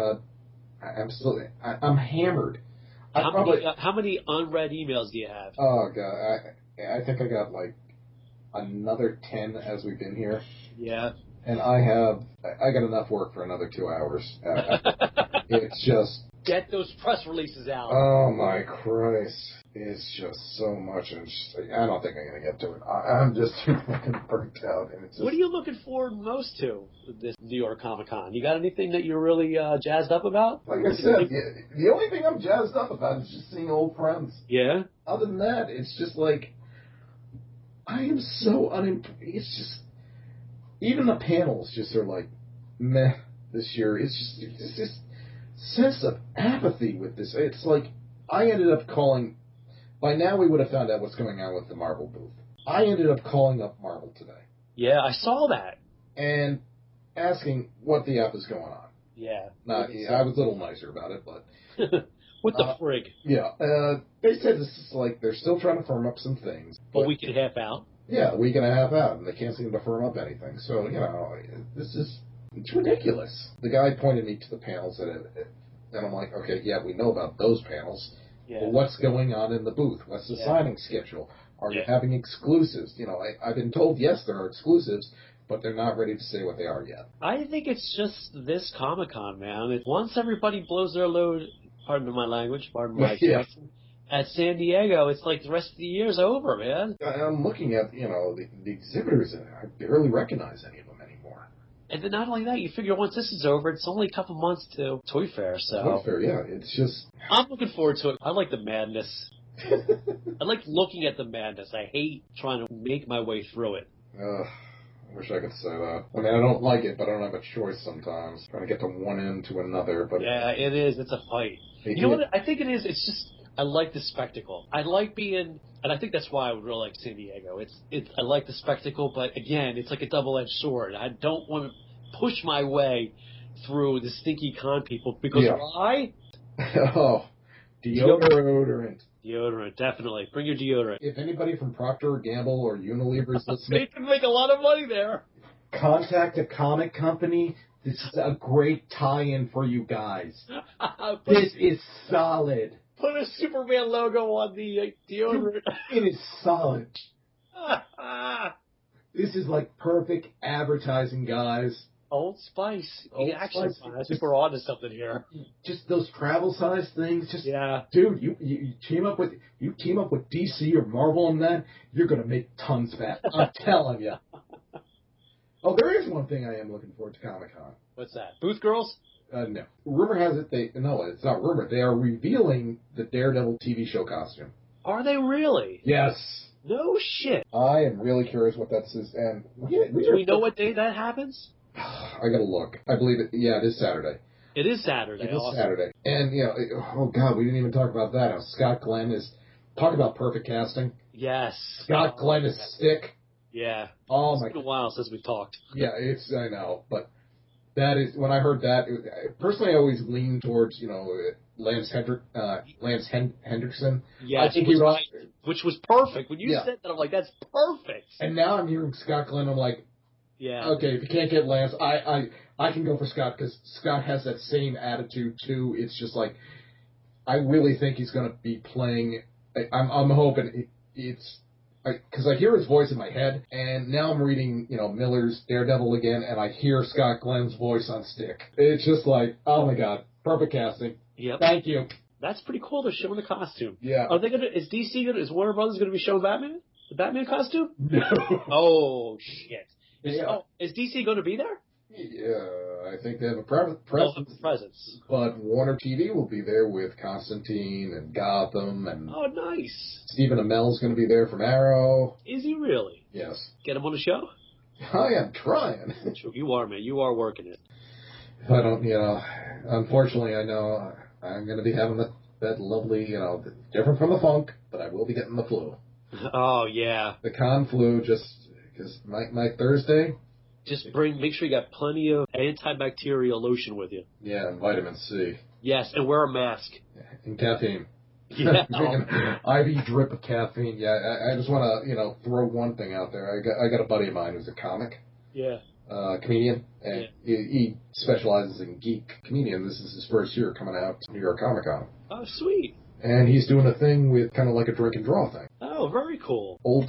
[SPEAKER 2] I'm hammered.
[SPEAKER 1] How many unread emails do you have?
[SPEAKER 2] Oh, God. I think I got, like, another 10 as we've been here.
[SPEAKER 1] Yeah.
[SPEAKER 2] And I got enough work for another 2 hours. It's just...
[SPEAKER 1] Get those press releases out.
[SPEAKER 2] Oh, my Christ. It's just so much, and I don't think I'm going to get to it. I'm just fucking burnt out. And it's just...
[SPEAKER 1] What are you looking forward most to this New York Comic Con? You got anything that you're really jazzed up about?
[SPEAKER 2] Like I said, the only thing I'm jazzed up about is just seeing old friends.
[SPEAKER 1] Yeah?
[SPEAKER 2] Other than that, it's just like, I am so it's just, even the panels just are like, meh, this year. It's this sense of apathy with this. It's like, I ended up calling... By now, we would have found out what's going on with the Marvel booth. I ended up calling up Marvel today.
[SPEAKER 1] Yeah, I saw that.
[SPEAKER 2] And asking what the F is going on.
[SPEAKER 1] Yeah.
[SPEAKER 2] I was a little nicer about it, but...
[SPEAKER 1] What the frig?
[SPEAKER 2] Yeah. They said this is like, they're still trying to firm up some things.
[SPEAKER 1] A week and a half out.
[SPEAKER 2] Yeah, a week and a half out, and they can't seem to firm up anything. So, it's ridiculous. The guy pointed me to the panels, and I'm like, okay, yeah, we know about those panels.
[SPEAKER 1] Yeah.
[SPEAKER 2] Well, what's going on in the booth? What's the signing schedule? Are you having exclusives? I've been told, yes, there are exclusives, but they're not ready to say what they are yet.
[SPEAKER 1] I think it's just this Comic-Con, man. Once everybody blows their load, pardon my language, pardon my expression, at San Diego, it's like the rest of the year's over, man.
[SPEAKER 2] I'm looking at, the exhibitors, and I barely recognize any of them anymore.
[SPEAKER 1] And then not only that, you figure once this is over, it's only a couple months to Toy Fair, so...
[SPEAKER 2] Toy Fair, yeah, it's just...
[SPEAKER 1] I'm looking forward to it. I like the madness. I like looking at the madness. I hate trying to make my way through it.
[SPEAKER 2] I wish I could say that. I mean, I don't like it, but I don't have a choice sometimes. Trying to get to one end to another, but...
[SPEAKER 1] Yeah, it is. It's a fight. You know what? I think it is. It's just... I like the spectacle. I like being... And I think that's why I would really like San Diego. I like the spectacle, but again, it's like a double-edged sword. I don't want to push my way through the stinky con people because why?
[SPEAKER 2] Oh, deodorant.
[SPEAKER 1] Deodorant, definitely. Bring your deodorant.
[SPEAKER 2] If anybody from Procter & Gamble or Unilever is listening...
[SPEAKER 1] They can make a lot of money there.
[SPEAKER 2] Contact a comic company. This is a great tie-in for you guys. This is solid.
[SPEAKER 1] Put a Superman logo on the deodorant.
[SPEAKER 2] It is solid. This is like perfect advertising, guys.
[SPEAKER 1] Old Spice. Actually,
[SPEAKER 2] Spice.
[SPEAKER 1] I think we're on to something here.
[SPEAKER 2] Just those travel size things. Just dude, you team up with DC or Marvel on that, you're gonna make tons of that. I'm telling you. Oh, there is one thing I am looking forward to Comic-Con.
[SPEAKER 1] What's that? Booth Girls?
[SPEAKER 2] No. Rumor has it it's not rumor. They are revealing the Daredevil TV show costume.
[SPEAKER 1] Are they really?
[SPEAKER 2] Yes.
[SPEAKER 1] No shit.
[SPEAKER 2] I am really curious what that is. And
[SPEAKER 1] do we know what day that happens?
[SPEAKER 2] I gotta look. I believe it. Yeah, it is Saturday.
[SPEAKER 1] It is Saturday.
[SPEAKER 2] It is Saturday. And, oh God, we didn't even talk about that. Now, Scott Glenn is, talk about perfect casting.
[SPEAKER 1] Yes.
[SPEAKER 2] Scott Glenn is sick.
[SPEAKER 1] Yeah.
[SPEAKER 2] Oh,
[SPEAKER 1] it's been a while since we talked.
[SPEAKER 2] Yeah, I know, but that is, when I heard that, personally I always lean towards, Lance Hendrickson.
[SPEAKER 1] Yeah,
[SPEAKER 2] I think he was,
[SPEAKER 1] which was perfect. When you said that, I'm like, that's perfect.
[SPEAKER 2] And now I'm hearing Scott Glenn, I'm like, okay, if you can't get Lance, I can go for Scott, because Scott has that same attitude, too. It's just like, I really think he's going to be playing, I'm hoping because I hear his voice in my head, and now I'm reading, Miller's Daredevil again, and I hear Scott Glenn's voice on stick. It's just like, oh my god, perfect casting.
[SPEAKER 1] Yep.
[SPEAKER 2] Thank you.
[SPEAKER 1] That's pretty cool. They're showing the costume.
[SPEAKER 2] Yeah.
[SPEAKER 1] Are they is Warner Brothers gonna be showing Batman? The Batman costume?
[SPEAKER 2] No.
[SPEAKER 1] Oh shit.
[SPEAKER 2] Yeah.
[SPEAKER 1] Is DC gonna be there?
[SPEAKER 2] Yeah, I think they have a presence. But Warner TV will be there with Constantine and Gotham and.
[SPEAKER 1] Oh, nice.
[SPEAKER 2] Stephen Amell's going to be there from Arrow.
[SPEAKER 1] Is he really?
[SPEAKER 2] Yes.
[SPEAKER 1] Get him on the show?
[SPEAKER 2] I am trying.
[SPEAKER 1] You are, man. You are working it.
[SPEAKER 2] If I don't, unfortunately, I know I'm going to be having that lovely, different from the funk, but I will be getting the flu.
[SPEAKER 1] Oh, yeah.
[SPEAKER 2] The con flu, just because my Thursday.
[SPEAKER 1] Just make sure you got plenty of antibacterial lotion with you.
[SPEAKER 2] Yeah, and vitamin C.
[SPEAKER 1] Yes, and wear a mask.
[SPEAKER 2] And caffeine.
[SPEAKER 1] Yeah.
[SPEAKER 2] IV drip of caffeine. Yeah, I just want to, throw one thing out there. I got a buddy of mine who's a comic.
[SPEAKER 1] Yeah.
[SPEAKER 2] Comedian, and he specializes in geek comedian. This is his first year coming out to New York Comic Con.
[SPEAKER 1] Oh, sweet.
[SPEAKER 2] And he's doing a thing with kind of like a drink and draw thing.
[SPEAKER 1] Oh, very cool.
[SPEAKER 2] Old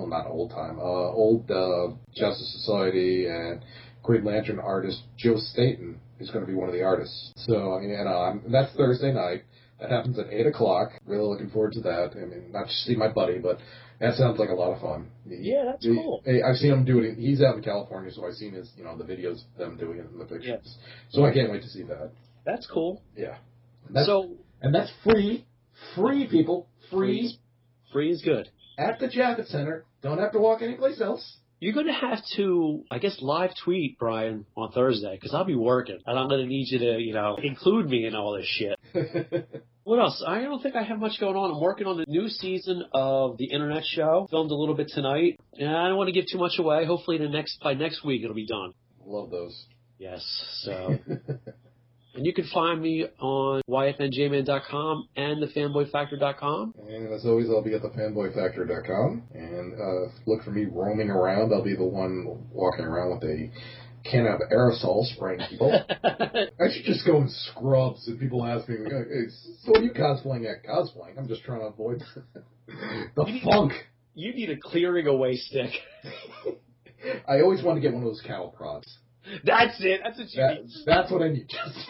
[SPEAKER 2] Justice Society and Green Lantern artist Joe Staton is going to be one of the artists. So, that's Thursday night. That happens at 8 o'clock. Really looking forward to that. I mean, not to see my buddy, but that sounds like a lot of fun.
[SPEAKER 1] Yeah, that's cool.
[SPEAKER 2] I've seen him do it. He's out in California, so I've seen his, the videos of them doing it in the pictures.
[SPEAKER 1] Yes.
[SPEAKER 2] So I can't wait to see that.
[SPEAKER 1] That's cool.
[SPEAKER 2] Yeah.
[SPEAKER 1] And
[SPEAKER 2] that's free. Free, people. Free.
[SPEAKER 1] Free is good.
[SPEAKER 2] At the Javits Center. Don't have to walk anyplace else.
[SPEAKER 1] You're going to have to, I guess, live tweet, Brian, on Thursday, because I'll be working. And I'm going to need you to, include me in all this shit. What else? I don't think I have much going on. I'm working on the new season of The Internet Show. Filmed a little bit tonight. And I don't want to give too much away. Hopefully by next week it'll be done.
[SPEAKER 2] Love those.
[SPEAKER 1] Yes. So... And you can find me on YFNJman.com and thefanboyfactor.com.
[SPEAKER 2] And as always, I'll be at thefanboyfactor.com. And look for me roaming around. I'll be the one walking around with a can of aerosol spraying people. I should just go in scrubs and people ask me, hey, so what are you cosplaying at? Cosplaying? I'm just trying to avoid the funk.
[SPEAKER 1] You need a clearing away stick.
[SPEAKER 2] I always want to get one of those cattle prods.
[SPEAKER 1] That's it. That's what you need.
[SPEAKER 2] That's what I need.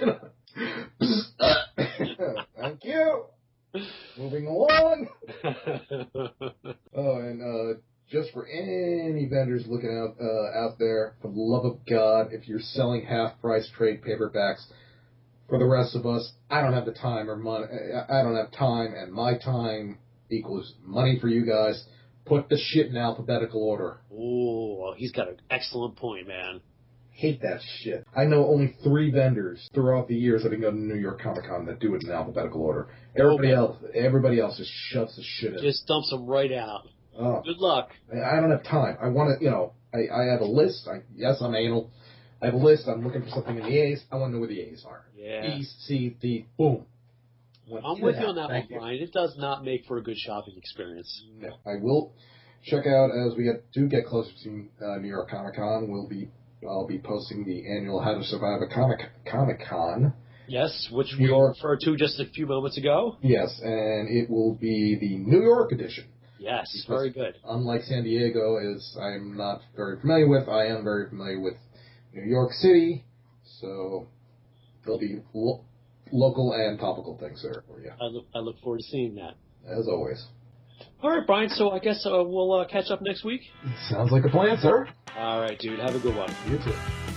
[SPEAKER 2] Thank you. Moving along. And just for any vendors looking out there, for the love of God, if you're selling half-price trade paperbacks, for the rest of us, I don't have the time or money. I don't have time, and my time equals money for you guys. Put the shit in alphabetical order.
[SPEAKER 1] Oh, he's got an excellent point, man.
[SPEAKER 2] Hate that shit. I know only 3 vendors throughout the years I've been going to New York Comic Con that do it in alphabetical order. Everybody else just shoves the shit in.
[SPEAKER 1] Just dumps them right out.
[SPEAKER 2] Oh.
[SPEAKER 1] Good luck.
[SPEAKER 2] I don't have time. I want to, I have a list. Yes, I'm anal. I have a list. I'm looking for something in the A's. I want to know where the A's are.
[SPEAKER 1] Yeah.
[SPEAKER 2] B, C, D, boom.
[SPEAKER 1] I'm with you on that one, Brian. It does not make for a good shopping experience.
[SPEAKER 2] No. I will check out as we get closer to New York Comic Con. I'll be posting the annual How to Survive a Comic Con.
[SPEAKER 1] Yes, which we referred to just a few moments ago.
[SPEAKER 2] Yes, and it will be the New York edition.
[SPEAKER 1] Yes, because very good.
[SPEAKER 2] Unlike San Diego, as I'm not very familiar with, I am very familiar with New York City, so there'll be local and topical things there for you.
[SPEAKER 1] I look forward to seeing that.
[SPEAKER 2] As always.
[SPEAKER 1] All right, Brian, so I guess we'll catch up next week?
[SPEAKER 2] Sounds like a plan, sir.
[SPEAKER 1] All right, dude. Have a good one.
[SPEAKER 2] You too.